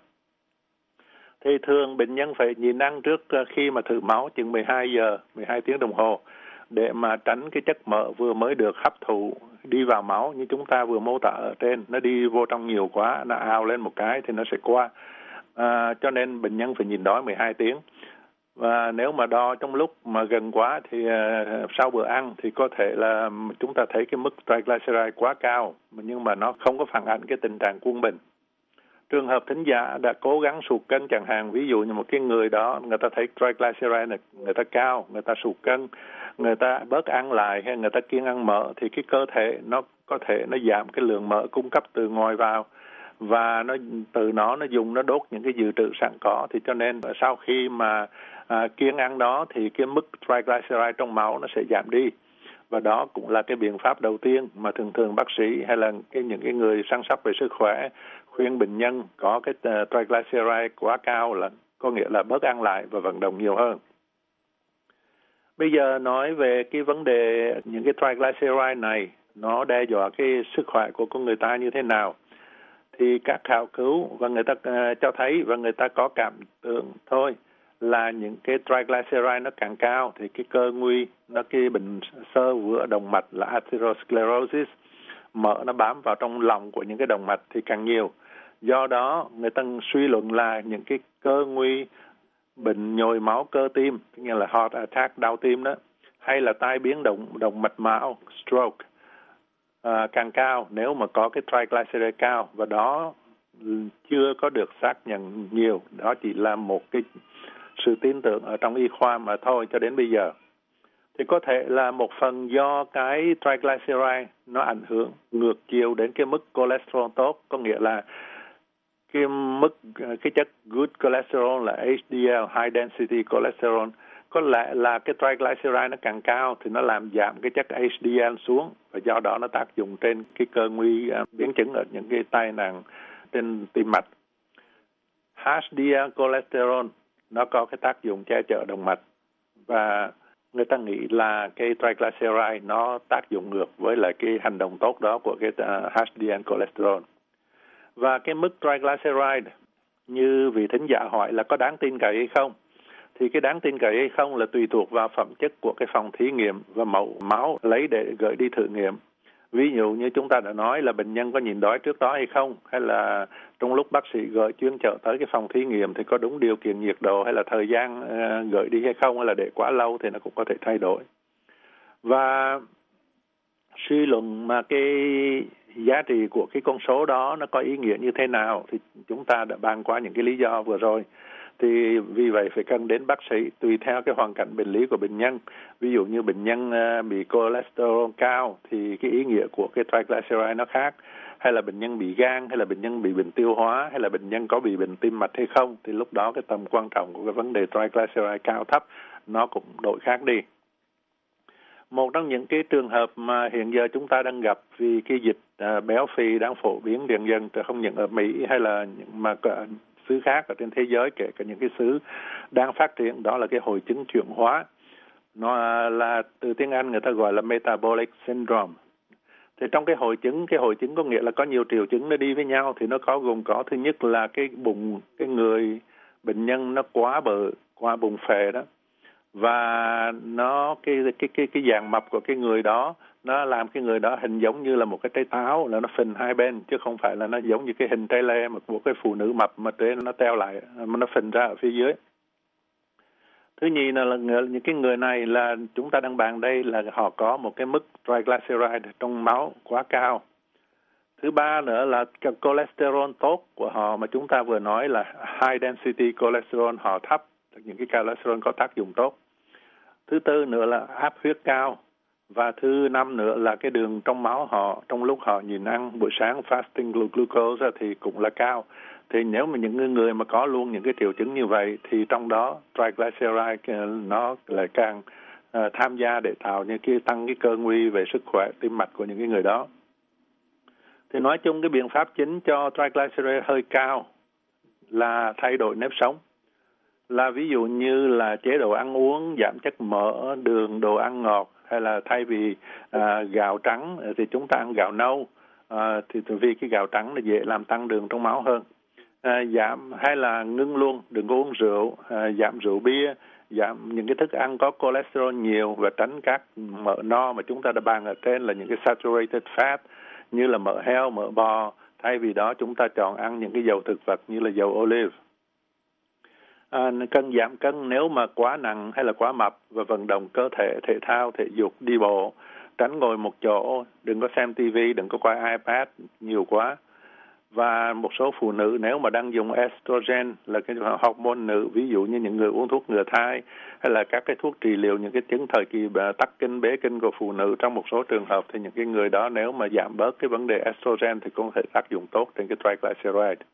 Thì thường bệnh nhân phải nhịn ăn trước khi mà thử máu chừng 12 tiếng đồng hồ, để mà tránh cái chất mỡ vừa mới được hấp thụ đi vào máu như chúng ta vừa mô tả ở trên, nó đi vô trong nhiều quá, nó ao lên một cái thì nó sẽ qua. Cho nên bệnh nhân phải nhịn đói 12 tiếng. Và nếu mà đo trong lúc mà gần quá thì sau bữa ăn thì có thể là chúng ta thấy cái mức triglyceride quá cao, nhưng mà nó không có phản ánh cái tình trạng quân bình. Trường hợp thính giả đã cố gắng sụt cân chẳng hạn, ví dụ như một cái người đó, người ta thấy triglyceride này, người ta cao, người ta sụt cân, người ta bớt ăn lại hay người ta kiêng ăn mỡ, thì cái cơ thể nó có thể nó giảm cái lượng mỡ cung cấp từ ngoài vào, và nó dùng nó đốt những cái dự trữ sẵn có. Thì cho nên sau khi mà kiêng ăn đó thì cái mức triglyceride trong máu nó sẽ giảm đi. Và đó cũng là cái biện pháp đầu tiên mà thường bác sĩ hay là những cái người săn sóc về sức khỏe khuyên bệnh nhân có cái triglyceride quá cao, là có nghĩa là bớt ăn lại và vận động nhiều hơn. Bây giờ nói về cái vấn đề những cái triglyceride này nó đe dọa cái sức khỏe của con người ta như thế nào, thì các khảo cứu và người ta cho thấy và người ta có cảm tưởng thôi là những cái triglyceride nó càng cao thì cái cơ nguy, cái bệnh xơ vữa động mạch là atherosclerosis, mỡ nó bám vào trong lòng của những cái động mạch thì càng nhiều. Do đó người ta suy luận là những cái cơ nguy bệnh nhồi máu cơ tim, nghĩa là heart attack, đau tim đó, hay là tai biến động mạch máu, stroke, càng cao nếu mà có cái triglyceride cao, và đó chưa có được xác nhận nhiều. Đó chỉ là một cái sự tin tưởng ở trong y khoa mà thôi cho đến bây giờ. Thì có thể là một phần do cái triglyceride nó ảnh hưởng ngược chiều đến cái mức cholesterol tốt, có nghĩa là cái chất good cholesterol là HDL, high density cholesterol. Có lẽ là cái triglyceride nó càng cao thì nó làm giảm cái chất HDL xuống, và do đó nó tác dụng trên cái cơ nguy biến chứng ở những cái tai nạn trên tim mạch. HDL cholesterol nó có cái tác dụng che chở động mạch, và người ta nghĩ là cái triglyceride nó tác dụng ngược với lại cái hành động tốt đó của cái HDL cholesterol. Và cái mức triglyceride như vị thính giả hỏi là có đáng tin cậy hay không, thì cái đáng tin cậy hay không là tùy thuộc vào phẩm chất của cái phòng thí nghiệm và mẫu máu lấy để gửi đi thử nghiệm. Ví dụ như chúng ta đã nói là bệnh nhân có nhịn đói trước đó hay không, hay là trong lúc bác sĩ gửi chuyên chở tới cái phòng thí nghiệm thì có đúng điều kiện nhiệt độ hay là thời gian gửi đi hay không, hay là để quá lâu thì nó cũng có thể thay đổi. Và suy luận mà cái giá trị của cái con số đó nó có ý nghĩa như thế nào thì chúng ta đã bàn qua những cái lý do vừa rồi. Thì vì vậy phải cần đến bác sĩ tùy theo cái hoàn cảnh bệnh lý của bệnh nhân. Ví dụ như bệnh nhân bị cholesterol cao thì cái ý nghĩa của cái triglyceride nó khác, hay là bệnh nhân bị gan, hay là bệnh nhân bị bệnh tiêu hóa, hay là bệnh nhân có bị bệnh tim mạch hay không, thì lúc đó cái tầm quan trọng của cái vấn đề triglyceride cao thấp nó cũng đổi khác đi. Một trong những cái trường hợp mà hiện giờ chúng ta đang gặp vì cái dịch béo phì đang phổ biến dần dần không những ở Mỹ hay là mà cả xứ khác ở trên thế giới, kể cả những cái xứ đang phát triển, đó là cái hội chứng chuyển hóa. Nó là từ tiếng Anh người ta gọi là metabolic syndrome. Thì trong cái hội chứng có nghĩa là có nhiều triệu chứng nó đi với nhau, thì nó gồm có thứ nhất là cái bụng, cái người bệnh nhân nó quá bự, quá bụng phệ đó, và nó cái dạng mập của cái người đó nó làm cái người đó hình giống như là một cái trái táo, là nó phình hai bên, chứ không phải là nó giống như cái hình trái lê mà của cái phụ nữ mập mà trên nó teo lại mà nó phình ra ở phía dưới. Thứ nhì là những cái người này là chúng ta đang bàn đây là họ có một cái mức triglyceride trong máu quá cao. Thứ ba nữa là cholesterol tốt của họ mà chúng ta vừa nói là high density cholesterol họ thấp, những cái cholesterol có tác dụng tốt. Thứ tư nữa là áp huyết cao. Và thứ năm nữa là cái đường trong máu họ trong lúc họ nhịn ăn buổi sáng fasting glucose thì cũng là cao. Thì nếu mà những người mà có luôn những cái triệu chứng như vậy thì trong đó triglyceride nó lại càng tham gia để tạo những cái tăng cái cơ nguy về sức khỏe tim mạch của những cái người đó. Thì nói chung cái biện pháp chính cho triglyceride hơi cao là thay đổi nếp sống. Là ví dụ như là chế độ ăn uống, giảm chất mỡ, đường, đồ ăn ngọt, hay là thay vì gạo trắng thì chúng ta ăn gạo nâu, thì vì cái gạo trắng nó dễ làm tăng đường trong máu hơn. Giảm hay là ngưng luôn, đừng có uống rượu, giảm rượu bia, giảm những cái thức ăn có cholesterol nhiều và tránh các mỡ no mà chúng ta đã bàn ở trên là những cái saturated fat như là mỡ heo, mỡ bò. Thay vì đó chúng ta chọn ăn những cái dầu thực vật như là dầu olive. Cân giảm cân nếu mà quá nặng hay là quá mập, và vận động cơ thể, thể thao, thể dục, đi bộ, tránh ngồi một chỗ, đừng có xem TV, đừng có coi iPad nhiều quá. Và một số phụ nữ nếu mà đang dùng estrogen là cái hormone nữ, ví dụ như những người uống thuốc ngừa thai hay là các cái thuốc trị liệu những cái chứng thời kỳ tắc kinh, bế kinh của phụ nữ, trong một số trường hợp thì những cái người đó nếu mà giảm bớt cái vấn đề estrogen thì cũng có thể tác dụng tốt trên cái triglyceride.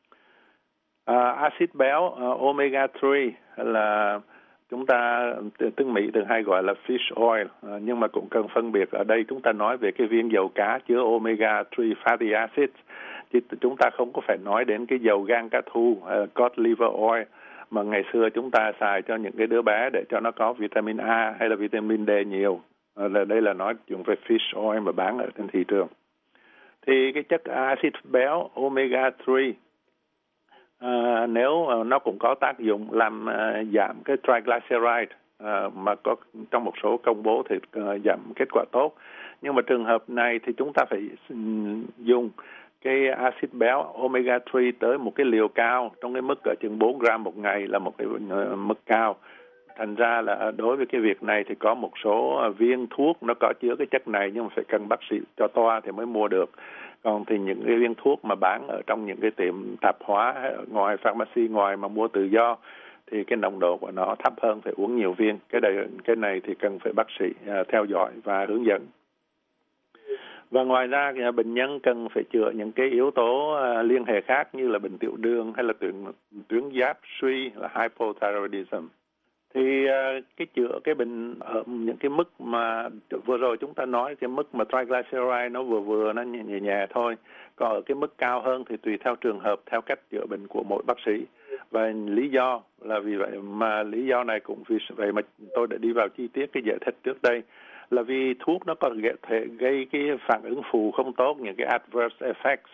Axit béo omega 3 là chúng ta tiếng Mỹ thường hay gọi là fish oil, nhưng mà cũng cần phân biệt ở đây chúng ta nói về cái viên dầu cá chứa omega 3 fatty acids, chứ chúng ta không có phải nói đến cái dầu gan cá thu cod liver oil mà ngày xưa chúng ta xài cho những cái đứa bé để cho nó có vitamin A hay là vitamin D nhiều. Đây là nói dùng về fish oil mà bán ở trên thị trường. Thì cái chất axit béo omega 3 nếu nó cũng có tác dụng làm giảm cái triglyceride, mà có trong một số công bố thì giảm kết quả tốt. Nhưng mà trường hợp này thì chúng ta phải dùng cái axit béo omega 3 tới một cái liều cao, trong cái mức ở chừng 4 gram một ngày là một cái mức cao. Thành ra là đối với cái việc này thì có một số viên thuốc nó có chứa cái chất này, nhưng mà phải cần bác sĩ cho toa thì mới mua được. Còn thì những cái viên thuốc mà bán ở trong những cái tiệm tạp hóa ngoài pharmacy, ngoài mà mua tự do thì cái nồng độ của nó thấp hơn, phải uống nhiều viên. Cái này thì cần phải bác sĩ theo dõi và hướng dẫn. Và ngoài ra bệnh nhân cần phải chữa những cái yếu tố liên hệ khác như là bệnh tiểu đường hay là tuyến giáp suy là hypothyroidism. Thì cái chữa cái bệnh ở những cái mức mà vừa rồi chúng ta nói, cái mức mà triglyceride nó vừa nó nhẹ nhẹ thôi. Còn ở cái mức cao hơn thì tùy theo trường hợp, theo cách chữa bệnh của mỗi bác sĩ. Và lý do là vì vậy mà lý do này cũng vì vậy mà tôi đã đi vào chi tiết cái giải thích trước đây, là vì thuốc nó có thể gây cái phản ứng phụ không tốt, những cái adverse effects.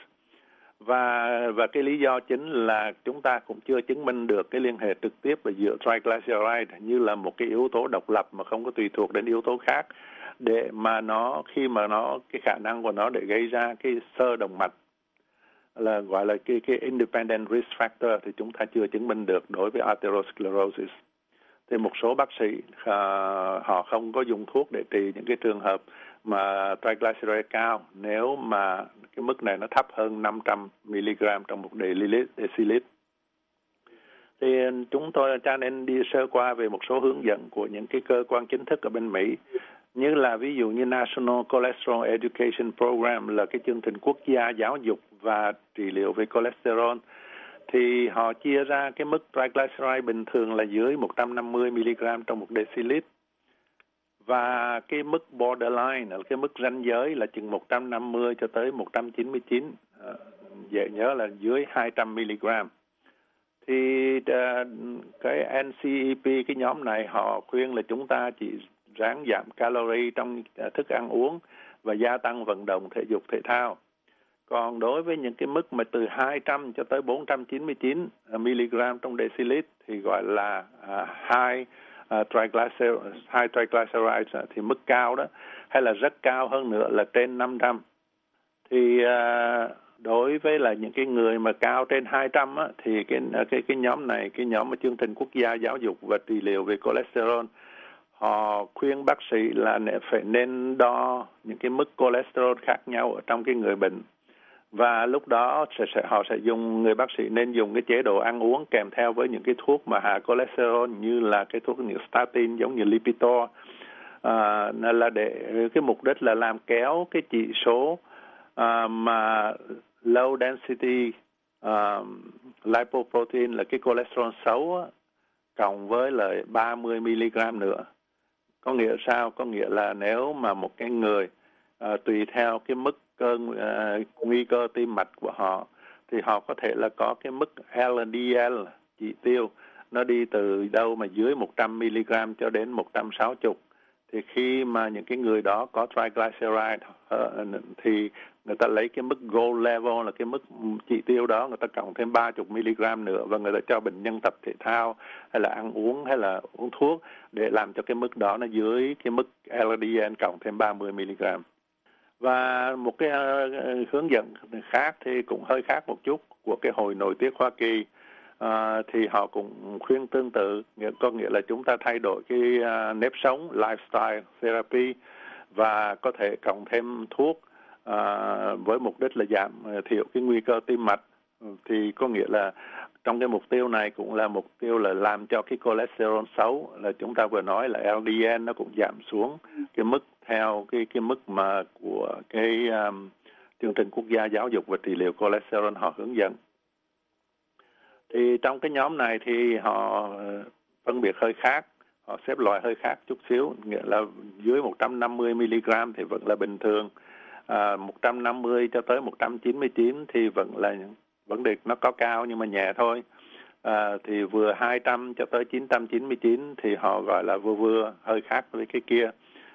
Và cái lý do chính là chúng ta cũng chưa chứng minh được cái liên hệ trực tiếp giữa triglyceride như là một cái yếu tố độc lập mà không có tùy thuộc đến yếu tố khác, để mà nó khi mà nó cái khả năng của nó để gây ra cái xơ động mạch là gọi là cái independent risk factor thì chúng ta chưa chứng minh được đối với atherosclerosis. Thì một số bác sĩ họ không có dùng thuốc để trị những cái trường hợp mà triglyceride cao nếu mà cái mức này nó thấp hơn 500 mg trong một deciliter. Thì chúng tôi cho nên đi sơ qua về một số hướng dẫn của những cái cơ quan chính thức ở bên Mỹ, như là ví dụ như National Cholesterol Education Program là cái chương trình quốc gia giáo dục và trị liệu về cholesterol. Thì họ chia ra cái mức triglyceride bình thường là dưới 150 mg trong một deciliter. Và cái mức borderline là cái mức ranh giới là chừng 150 cho tới 199, dễ nhớ là dưới 200 mg. Thì cái NCEP, cái nhóm này họ khuyên là chúng ta chỉ ráng giảm calorie trong thức ăn uống và gia tăng vận động thể dục thể thao. Còn đối với những cái mức mà từ 200 cho tới 499 mg trong deciliter thì gọi là high triglycerides thì mức cao đó, hay là rất cao hơn nữa là trên 500. Thì đối với là những cái người mà cao trên 200 á, thì cái nhóm này, cái nhóm mà chương trình quốc gia giáo dục và trị liệu về cholesterol, họ khuyên bác sĩ là phải nên đo những cái mức cholesterol khác nhau ở trong cái người bệnh. Và lúc đó họ sẽ dùng, người bác sĩ nên dùng cái chế độ ăn uống kèm theo với những cái thuốc mà hạ cholesterol như là cái thuốc như statin giống như Lipitor, là để cái mục đích là làm kéo cái chỉ số mà low density lipoprotein là cái cholesterol xấu á, cộng với lại 30 mg nữa. Có nghĩa sao? Có nghĩa là nếu mà một cái người tùy theo cái mức nguy cơ tim mạch của họ thì họ có thể là có cái mức LDL chỉ tiêu nó đi từ đâu mà dưới 100 mg cho đến 160. Thì khi mà những cái người đó có triglyceride thì người ta lấy cái mức goal level là cái mức chỉ tiêu đó, người ta cộng thêm 30 mg nữa và người ta cho bệnh nhân tập thể thao hay là ăn uống hay là uống thuốc để làm cho cái mức đó nó dưới cái mức LDL cộng thêm 30 mg. Và một cái hướng dẫn khác thì cũng hơi khác một chút của cái Hội Nội tiết Hoa Kỳ, thì họ cũng khuyên tương tự, có nghĩa là chúng ta thay đổi cái nếp sống, lifestyle therapy, và có thể cộng thêm thuốc với mục đích là giảm thiểu cái nguy cơ tim mạch. Thì có nghĩa là trong cái mục tiêu này cũng là mục tiêu là làm cho cái cholesterol xấu, là chúng ta vừa nói là LDL nó cũng giảm xuống cái mức theo cái mức mà của cái chương trình quốc gia giáo dục và trị liệu cholesterol họ hướng dẫn. Thì trong cái nhóm này thì họ phân biệt hơi khác, họ xếp loại hơi khác chút xíu, nghĩa là dưới 150 mg thì vẫn là bình thường, 150 cho tới 199 thì vẫn là vấn đề nó có cao nhưng mà nhẹ thôi. Thì vừa 200 cho tới 999 thì họ gọi là vừa vừa, hơi khác với cái kia.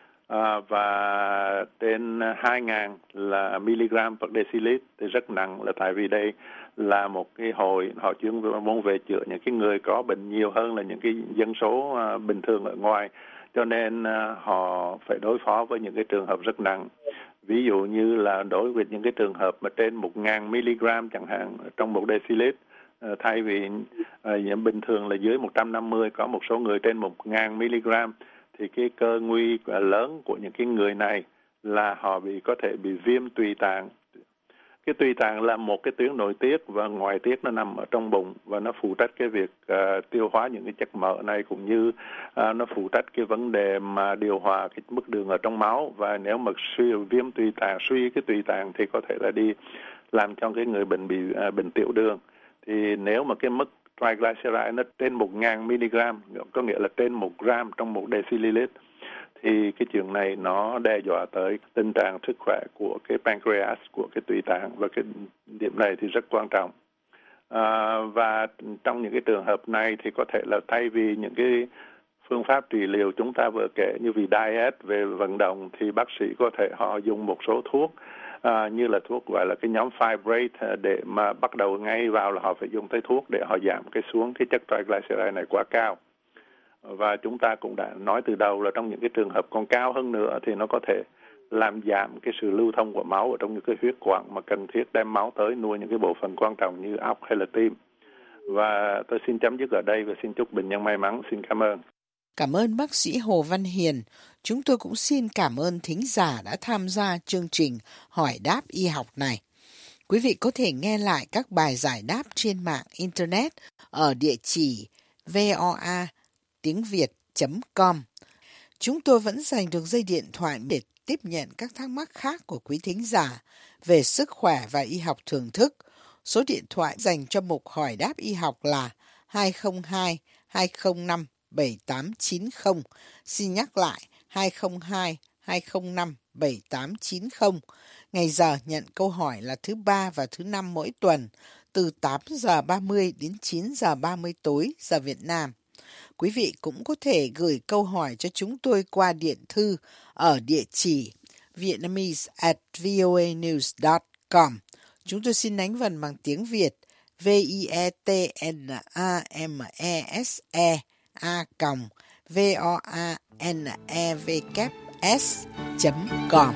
Và trên 2.000 là miligram per deciliter thì rất nặng, là tại vì đây là một cái hội họ chuyên môn về chữa những cái người có bệnh nhiều hơn là những cái dân số bình thường ở ngoài, cho nên họ phải đối phó với những cái trường hợp rất nặng. Ví dụ như là đối với những cái trường hợp mà trên 1.000 mg chẳng hạn trong 1 deciliter, thay vì bình thường là dưới 150, có một số người trên 1.000 mg, thì cái cơ nguy lớn của những cái người này là họ có thể bị viêm tụy tạng. Cái tụy tạng là một cái tuyến nội tiết và ngoại tiết nó nằm ở trong bụng và nó phụ trách cái việc tiêu hóa những cái chất mỡ này, cũng như nó phụ trách cái vấn đề mà điều hòa cái mức đường ở trong máu. Và nếu mà viêm tụy tạng, suy cái tụy tạng thì có thể là đi làm cho cái người bệnh bị bệnh tiểu đường. Thì nếu mà cái mức triglyceride nó trên 1.000 mg, có nghĩa là trên 1 gram trong 1 deciliter, thì cái chuyện này nó đe dọa tới tình trạng sức khỏe của cái pancreas, của cái tụy tạng, và cái điểm này thì rất quan trọng. Và trong những cái trường hợp này thì có thể là thay vì những cái phương pháp trị liệu chúng ta vừa kể như vì diet, về vận động, thì bác sĩ có thể họ dùng một số thuốc như là thuốc gọi là cái nhóm fibrate, để mà bắt đầu ngay vào là họ phải dùng tới thuốc để họ giảm xuống cái chất triglyceride này quá cao. Và chúng ta cũng đã nói từ đầu là trong những cái trường hợp còn cao hơn nữa thì nó có thể làm giảm cái sự lưu thông của máu ở trong những cái huyết quản mà cần thiết đem máu tới nuôi những cái bộ phận quan trọng như óc hay là tim. Và tôi xin chấm dứt ở đây và xin chúc bệnh nhân may mắn. Xin cảm ơn. Cảm ơn bác sĩ Hồ Văn Hiền. Chúng tôi cũng xin cảm ơn thính giả đã tham gia chương trình Hỏi đáp y học này. Quý vị có thể nghe lại các bài giải đáp trên mạng Internet ở địa chỉ voa.tiếng.việt.com. Chúng tôi vẫn dành được dây điện thoại để tiếp nhận các thắc mắc khác của quý thính giả về sức khỏe và y học thưởng thức. Số điện thoại dành cho mục Hỏi đáp y học là 202 205 7890. Xin nhắc lại 202 205 7890. Ngày giờ nhận câu hỏi là thứ Ba và thứ Năm mỗi tuần, từ 8 giờ 30 đến 9 giờ 30 tối giờ Việt Nam. Quý vị cũng có thể gửi câu hỏi cho chúng tôi qua điện thư ở địa chỉ vietnamese@voanews.com. Chúng tôi xin đánh vần bằng tiếng Việt vietnamese@voanevs.com.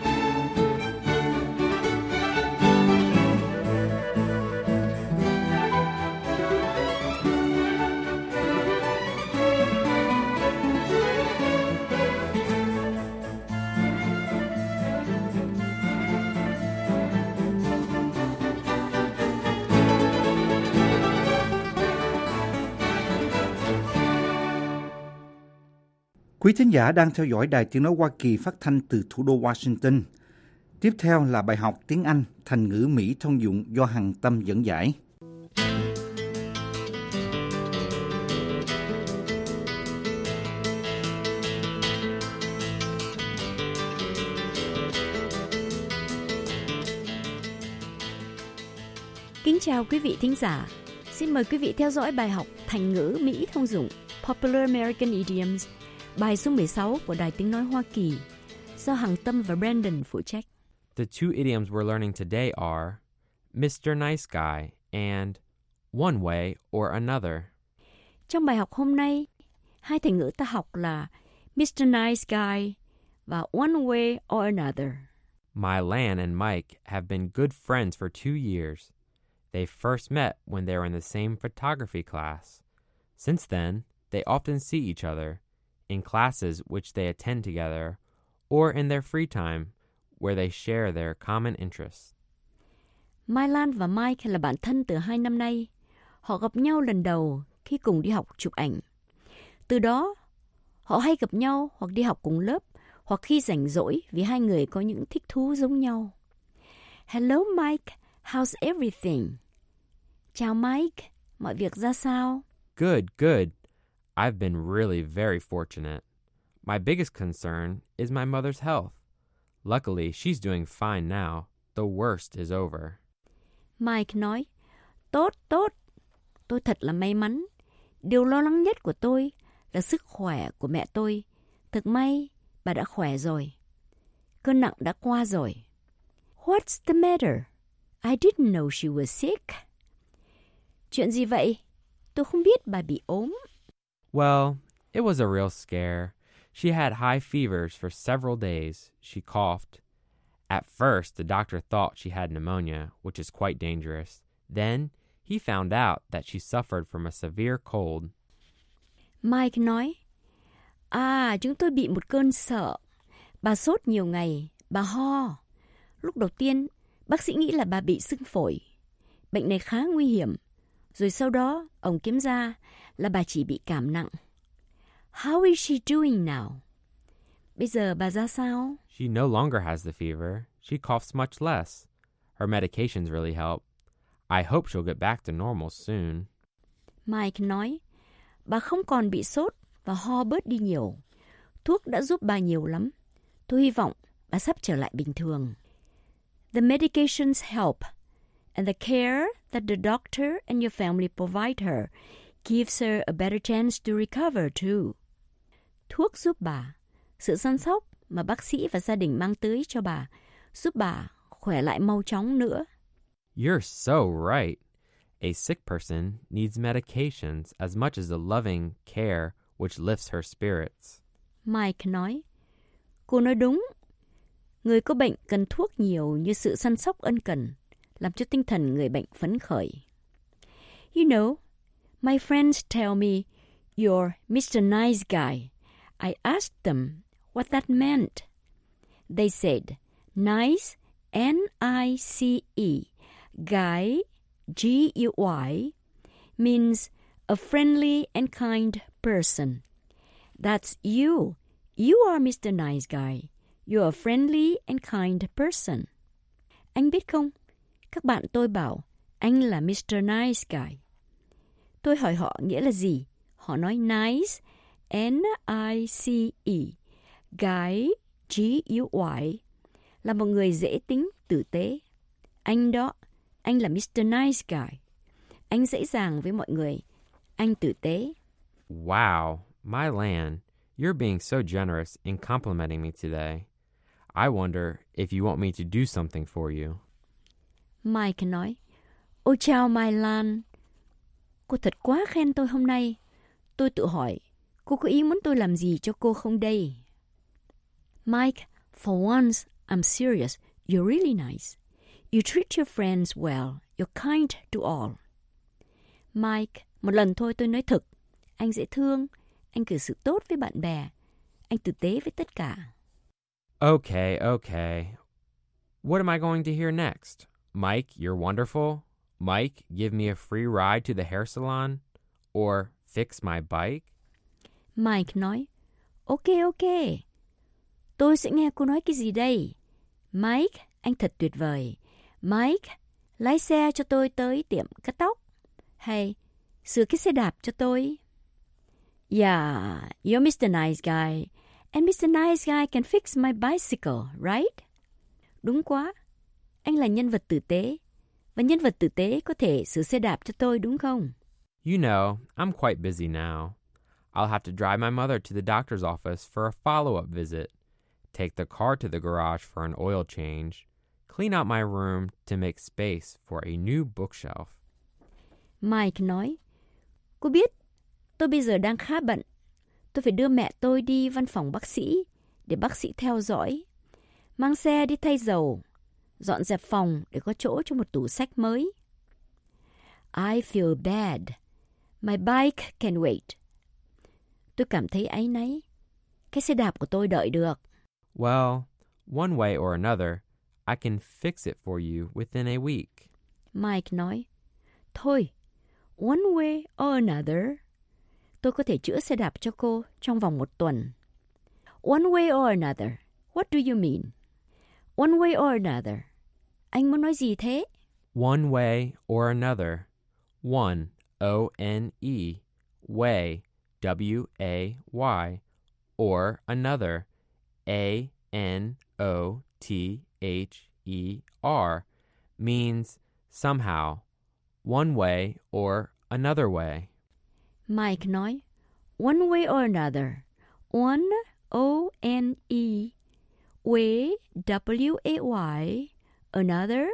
Quý thính giả đang theo dõi Đài Tiếng nói Hoa Kỳ phát thanh từ thủ đô Washington. Tiếp theo là bài học tiếng Anh thành ngữ Mỹ thông dụng do Hằng Tâm dẫn giải. Kính chào quý vị thính giả. Xin mời quý vị theo dõi bài học thành ngữ Mỹ thông dụng Popular American Idioms, bài số 16 của Đài Tiếng nói Hoa Kỳ, do Hằng Tâm và Brandon phụ trách. The two idioms we're learning today are Mr. Nice Guy and one way or another. Trong bài học hôm nay, hai thành ngữ ta học là Mr. Nice Guy và one way or another. Mylan and Mike have been good friends for 2 years. They first met when they were in the same photography class. Since then, they often see each other in classes which they attend together or in their free time where they share their common interests. Mai Lan và Mike là bạn thân từ 2 năm nay. Họ gặp nhau lần đầu khi cùng đi học chụp ảnh. Từ đó, họ hay gặp nhau hoặc đi học cùng lớp, hoặc khi rảnh rỗi vì hai người có những thích thú giống nhau. Hello Mike, how's everything? Chào Mike, mọi việc ra sao? Good, good. I've been really very fortunate. My biggest concern is my mother's health. Luckily, she's doing fine now. The worst is over. Mike nói, tốt, tôi thật là may mắn. Điều lo lắng nhất của tôi là sức khỏe của mẹ tôi. Thật may, bà đã khỏe rồi. Cơn nặng đã qua rồi. What's the matter? I didn't know she was sick. Chuyện gì vậy? Tôi không biết bà bị ốm. Well, it was a real scare. She had high fevers for several days. She coughed. At first, the doctor thought she had pneumonia, which is quite dangerous. Then, he found out that she suffered from a severe cold. Mike nói, chúng tôi bị một cơn sợ. Bà sốt nhiều ngày, bà ho. Lúc đầu tiên, bác sĩ nghĩ là bà bị sưng phổi. Bệnh này khá nguy hiểm. Rồi sau đó, ông kiểm ra là bà chỉ bị cảm nặng. How is she doing now? Bây giờ bà ra sao? She no longer has the fever. She coughs much less. Her medications really help. I hope she'll get back to normal soon. Mike nói, bà không còn bị sốt và ho bớt đi nhiều. Thuốc đã giúp bà nhiều lắm. Tôi hy vọng bà sắp trở lại bình thường. The medications help, and the care that the doctor and your family provide her gives her a better chance to recover too. Thuốc giúp bà, sự săn sóc mà bác sĩ và gia đình mang tới cho bà giúp bà khỏe lại mau chóng nữa. You're so right. A sick person needs medications as much as the loving care which lifts her spirits. Mike nói, cô nói đúng. Người có bệnh cần thuốc nhiều như sự săn sóc ân cần, làm cho tinh thần người bệnh phấn khởi. You know, my friends tell me you're Mr. Nice Guy. I asked them what that meant. They said, nice, N-I-C-E, guy, G-U-Y, means a friendly and kind person. That's you. You are Mr. Nice Guy. You're a friendly and kind person. Anh biết không, các bạn tôi bảo anh là Mr. Nice Guy. Tôi hỏi họ nghĩa là gì. Họ nói nice, N-I-C-E, guy, G-U-Y, là một người dễ tính, tử tế. Anh đó, anh là Mr. Nice Guy. Anh dễ dàng với mọi người. Anh tử tế. Wow, my land, you're being so generous in complimenting me today. I wonder if you want me to do something for you. Mike nói, ôi chào Mai Lan. Cô thật quá khen tôi hôm nay. Tôi tự hỏi, cô có ý muốn tôi làm gì cho cô không đây? Mike, for once, I'm serious. You're really nice. You treat your friends well. You're kind to all. Mike, một lần thôi tôi nói thật. Anh dễ thương. Anh cư xử tốt với bạn bè. Anh tử tế với tất cả. Okay. What am I going to hear next? Mike, you're wonderful. Mike, give me a free ride to the hair salon. Or fix my bike. Mike nói, ok. Tôi sẽ nghe cô nói cái gì đây? Mike, anh thật tuyệt vời. Mike, lái xe cho tôi tới tiệm cắt tóc. Hay, sửa cái xe đạp cho tôi. Yeah, you're Mr. Nice Guy. And Mr. Nice Guy can fix my bicycle, right? Đúng quá. Anh là nhân vật tử tế. Và nhân vật tử tế có thể sửa xe đạp cho tôi đúng không? You know, I'm quite busy now. I'll have to drive my mother to the doctor's office for a follow-up visit, take the car to the garage for an oil change, clean out my room to make space for a new bookshelf. Mike nói, cô biết, tôi bây giờ đang khá bận. Tôi phải đưa mẹ tôi đi văn phòng bác sĩ để bác sĩ theo dõi, mang xe đi thay dầu, dọn dẹp phòng để có chỗ cho một tủ sách mới. I feel bad. My bike can wait. Tôi cảm thấy áy náy. Cái xe đạp của tôi đợi được. Well, One way or another, I can fix it for you within a week. Mike nói, thôi, one way or another, tôi có thể chữa xe đạp cho cô trong vòng 1 tuần. One way or another, what do you mean? One way or another, anh muốn nói gì thế? One way or another. One, O-N-E, way, W-A-Y, or another, A-N-O-T-H-E-R, means somehow, one way or another way. Mike nói, one way or another, one, O-N-E, way, W-A-Y, another,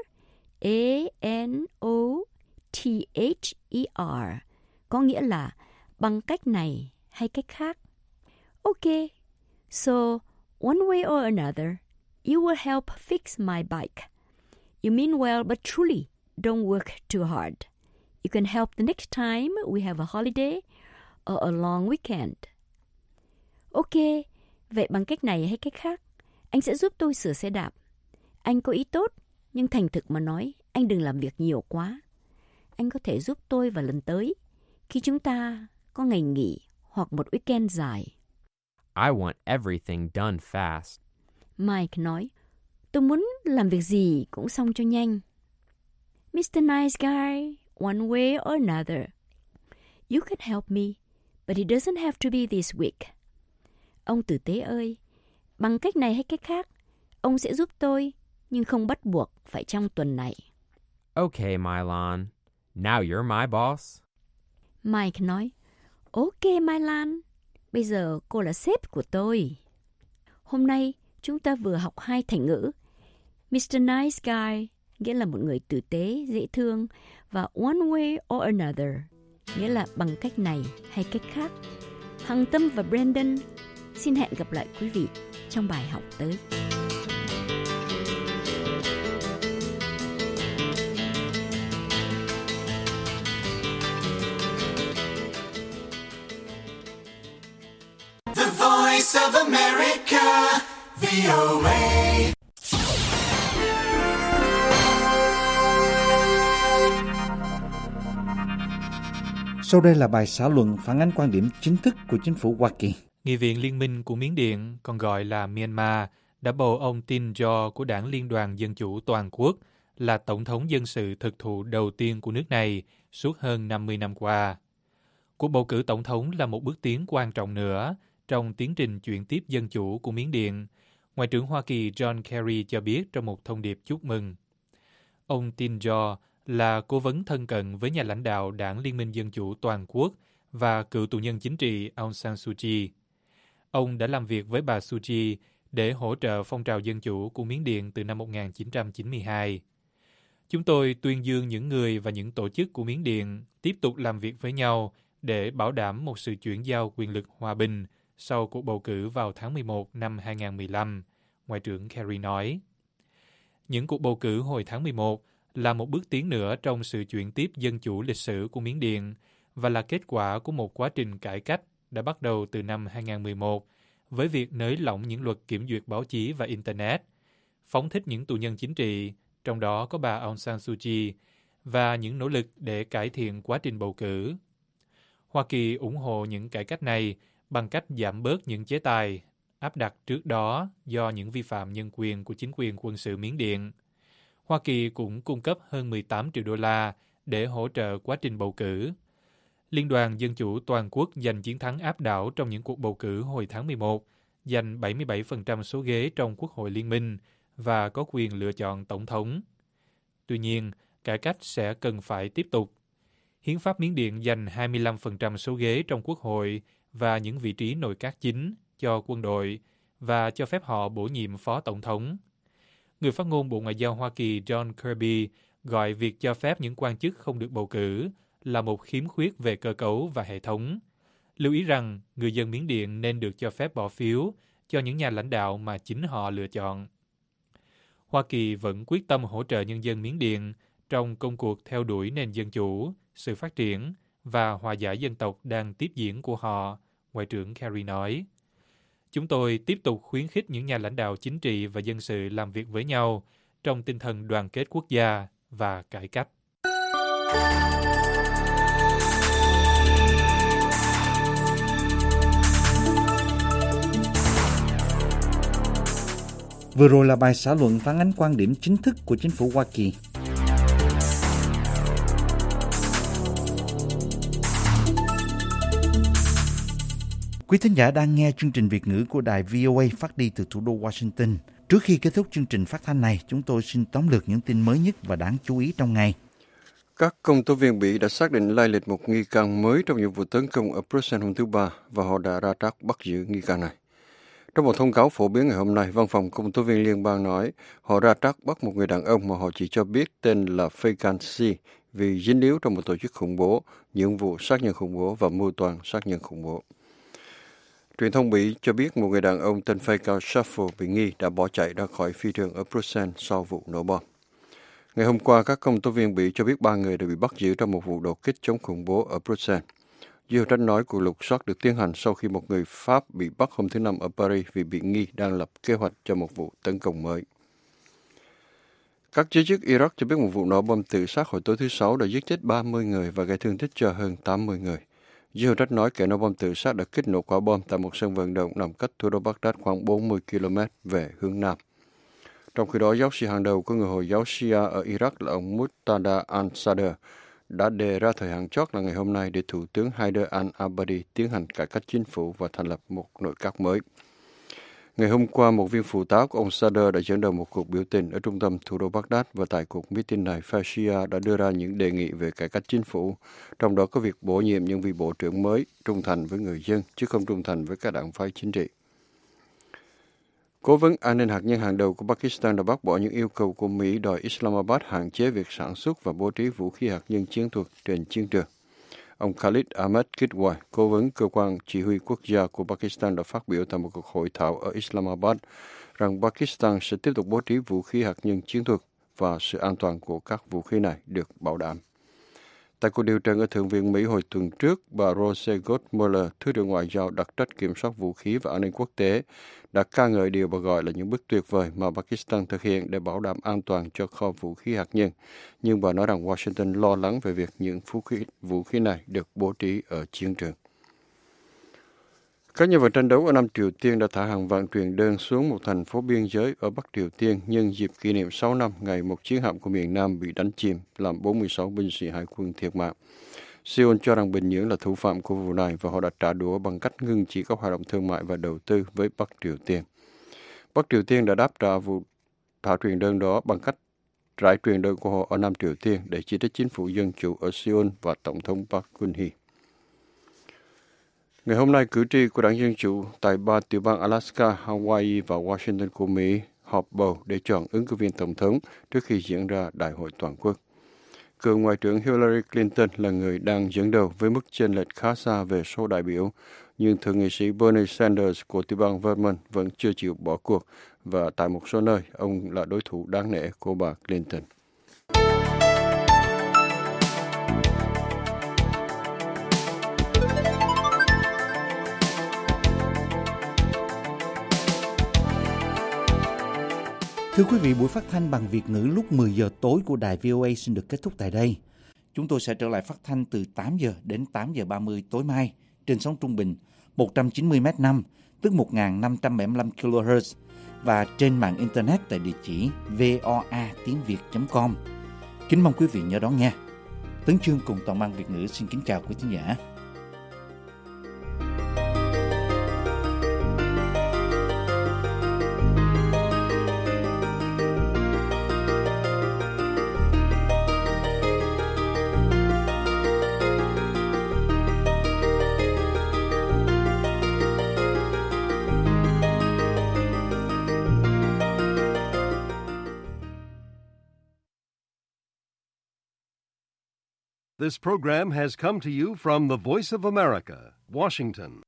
A-N-O-T-H-E-R, có nghĩa là bằng cách này hay cách khác. Okay, so one way or another, you will help fix my bike. You mean well, but truly, don't work too hard. You can help the next time we have a holiday or a long weekend. Okay, vậy bằng cách này hay cách khác, anh sẽ giúp tôi sửa xe đạp. Anh có ý tốt, nhưng thành thực mà nói, anh đừng làm việc nhiều quá. Anh có thể giúp tôi vào lần tới, khi chúng ta có ngày nghỉ hoặc một weekend dài. I want everything done fast. Mike nói, tôi muốn làm việc gì cũng xong cho nhanh. Mr. Nice Guy, one way or another, you can help me, but it doesn't have to be this week. Ông tử tế ơi, bằng cách này hay cách khác, ông sẽ giúp tôi, nhưng không bắt buộc phải trong tuần này. Okay, Milan. Now you're my boss. Mike nói, okay, Milan. Bây giờ cô là sếp của tôi. Hôm nay chúng ta vừa học 2 thành ngữ. Mr. Nice Guy nghĩa là một người tử tế, dễ thương, và one way or another nghĩa là bằng cách này hay cách khác. Hằng Tâm và Brandon xin hẹn gặp lại quý vị trong bài học tới. The Voice of America, VOA. Sau đây là bài xã luận phản ánh quan điểm chính thức của chính phủ Hoa Kỳ. Nghị viện Liên minh của Miến Điện, còn gọi là Myanmar, đã bầu ông Tin Jo của Đảng Liên đoàn Dân chủ Toàn quốc là tổng thống dân sự thực thụ đầu tiên của nước này suốt hơn 50 năm qua. Cuộc bầu cử tổng thống là một bước tiến quan trọng nữa trong tiến trình chuyển tiếp dân chủ của Miến Điện, Ngoại trưởng Hoa Kỳ John Kerry cho biết trong một thông điệp chúc mừng. Ông Tin Jo là cố vấn thân cận với nhà lãnh đạo Đảng Liên minh Dân chủ Toàn quốc và cựu tù nhân chính trị Aung San Suu Kyi. Ông đã làm việc với bà Suu Kyi để hỗ trợ phong trào dân chủ của Miến Điện từ năm 1992. Chúng tôi tuyên dương những người và những tổ chức của Miến Điện tiếp tục làm việc với nhau để bảo đảm một sự chuyển giao quyền lực hòa bình sau cuộc bầu cử vào tháng 11 năm 2015, Ngoại trưởng Kerry nói. Những cuộc bầu cử hồi tháng 11 là một bước tiến nữa trong sự chuyển tiếp dân chủ lịch sử của Miến Điện và là kết quả của một quá trình cải cách đã bắt đầu từ năm 2011 với việc nới lỏng những luật kiểm duyệt báo chí và Internet, phóng thích những tù nhân chính trị, trong đó có bà Aung San Suu Kyi, và những nỗ lực để cải thiện quá trình bầu cử. Hoa Kỳ ủng hộ những cải cách này bằng cách giảm bớt những chế tài áp đặt trước đó do những vi phạm nhân quyền của chính quyền quân sự Miến Điện. Hoa Kỳ cũng cung cấp hơn 18 triệu đô la để hỗ trợ quá trình bầu cử. Liên đoàn Dân chủ Toàn quốc giành chiến thắng áp đảo trong những cuộc bầu cử hồi tháng 11, giành 77% số ghế trong Quốc hội Liên minh và có quyền lựa chọn tổng thống. Tuy nhiên, cải cách sẽ cần phải tiếp tục. Hiến pháp Miến Điện dành 25% số ghế trong Quốc hội và những vị trí nội các chính cho quân đội và cho phép họ bổ nhiệm phó tổng thống. Người phát ngôn Bộ Ngoại giao Hoa Kỳ John Kirby gọi việc cho phép những quan chức không được bầu cử là một khiếm khuyết về cơ cấu và hệ thống. Lưu ý rằng người dân Miến Điện nên được cho phép bỏ phiếu cho những nhà lãnh đạo mà chính họ lựa chọn. Hoa Kỳ vẫn quyết tâm hỗ trợ nhân dân Miến Điện trong công cuộc theo đuổi nền dân chủ, sự phát triển và hòa giải dân tộc đang tiếp diễn của họ, Ngoại trưởng Kerry nói. Chúng tôi tiếp tục khuyến khích những nhà lãnh đạo chính trị và dân sự làm việc với nhau trong tinh thần đoàn kết quốc gia và cải cách. Vừa rồi là bài xã luận phản ánh quan điểm chính thức của chính phủ Hoa Kỳ. Quý thính giả đang nghe chương trình Việt ngữ của đài VOA phát đi từ thủ đô Washington. Trước khi kết thúc chương trình phát thanh này, chúng tôi xin tóm lược những tin mới nhất và đáng chú ý trong ngày. Các công tố viên Bỉ đã xác định lai lịch một nghi can mới trong những vụ tấn công ở Brussels hôm thứ Ba và họ đã ra trắc bắt giữ nghi can này. Trong một thông cáo phổ biến ngày hôm nay, Văn phòng Công tố viên Liên bang nói họ ra trắc bắt một người đàn ông mà họ chỉ cho biết tên là Fagan C vì dính líu trong một tổ chức khủng bố, những vụ sát nhân khủng bố và mưu toan sát nhân khủng bố. Truyền thông Bỉ cho biết một người đàn ông tên Fagan Schaffel bị nghi đã bỏ chạy ra khỏi phi trường ở Brussels sau vụ nổ bom. Ngày hôm qua, các công tố viên Bỉ cho biết 3 người đã bị bắt giữ trong một vụ đột kích chống khủng bố ở Brussels. Dư trách nói cuộc lục soát được tiến hành sau khi một người Pháp bị bắt hôm thứ Năm ở Paris vì bị nghi đang lập kế hoạch cho một vụ tấn công mới. Các giới chức Iraq cho biết một vụ nổ bom tự sát hồi tối thứ Sáu đã giết chết 30 người và gây thương tích cho hơn 80 người. Dư trách nói kẻ nổ bom tự sát đã kích nổ quả bom tại một sân vận động nằm cách thủ đô Baghdad khoảng 40 km về hướng Nam. Trong khi đó, giáo sĩ hàng đầu của người Hồi giáo Shia ở Iraq là ông Muqtada al-Sadr đã đề ra thời hạn chót là ngày hôm nay để Thủ tướng Haider al-Abadi tiến hành cải cách chính phủ và thành lập một nội các mới. Ngày hôm qua, một viên phụ tá của ông Sadr đã dẫn đầu một cuộc biểu tình ở trung tâm thủ đô Baghdad và tại cuộc meeting này, phe Shia đã đưa ra những đề nghị về cải cách chính phủ, trong đó có việc bổ nhiệm những vị bộ trưởng mới trung thành với người dân chứ không trung thành với các đảng phái chính trị. Cố vấn an ninh hạt nhân hàng đầu của Pakistan đã bác bỏ những yêu cầu của Mỹ đòi Islamabad hạn chế việc sản xuất và bố trí vũ khí hạt nhân chiến thuật trên chiến trường. Ông Khalid Ahmed Kidwai, cố vấn cơ quan chỉ huy quốc gia của Pakistan đã phát biểu tại một cuộc hội thảo ở Islamabad rằng Pakistan sẽ tiếp tục bố trí vũ khí hạt nhân chiến thuật và sự an toàn của các vũ khí này được bảo đảm. Tại cuộc điều trần ở Thượng viện Mỹ hồi tuần trước, bà Rose Gotmuller, Thứ trưởng Ngoại giao đặc trách kiểm soát vũ khí và an ninh quốc tế, đã ca ngợi điều bà gọi là những bước tuyệt vời mà Pakistan thực hiện để bảo đảm an toàn cho kho vũ khí hạt nhân. Nhưng bà nói rằng Washington lo lắng về việc những vũ khí này được bố trí ở chiến trường. Các nhân vật tranh đấu ở Nam Triều Tiên đã thả hàng vạn truyền đơn xuống một thành phố biên giới ở Bắc Triều Tiên nhân dịp kỷ niệm 6 năm ngày một chiến hạm của miền Nam bị đánh chìm, làm 46 binh sĩ hải quân thiệt mạng. Seoul cho rằng Bình Nhưỡng là thủ phạm của vụ này và họ đã trả đũa bằng cách ngưng chỉ các hoạt động thương mại và đầu tư với Bắc Triều Tiên. Bắc Triều Tiên đã đáp trả vụ thả truyền đơn đó bằng cách rải truyền đơn của họ ở Nam Triều Tiên để chỉ trích chính phủ dân chủ ở Seoul và Tổng thống Park Geun-hye. Ngày hôm nay, cử tri của Đảng Dân Chủ tại 3 tiểu bang Alaska, Hawaii và Washington của Mỹ họp bầu để chọn ứng cử viên tổng thống trước khi diễn ra đại hội toàn quốc. Cựu Ngoại trưởng Hillary Clinton là người đang dẫn đầu với mức chênh lệch khá xa về số đại biểu, nhưng Thượng nghị sĩ Bernie Sanders của tiểu bang Vermont vẫn chưa chịu bỏ cuộc và tại một số nơi, ông là đối thủ đáng nể của bà Clinton. Thưa quý vị, buổi phát thanh bằng Việt ngữ lúc 10 giờ tối của đài VOA xin được kết thúc tại đây. Chúng tôi sẽ trở lại phát thanh từ 8 giờ đến 8 giờ 30 tối mai trên sóng trung bình 190 m5, tức 1.575 kHz và trên mạng Internet tại địa chỉ voa.tiếng.việt.com. Kính mong quý vị nhớ đón nghe. Tấn Chương cùng toàn ban Việt ngữ xin kính chào quý thính giả. This program has come to you from the Voice of America, Washington.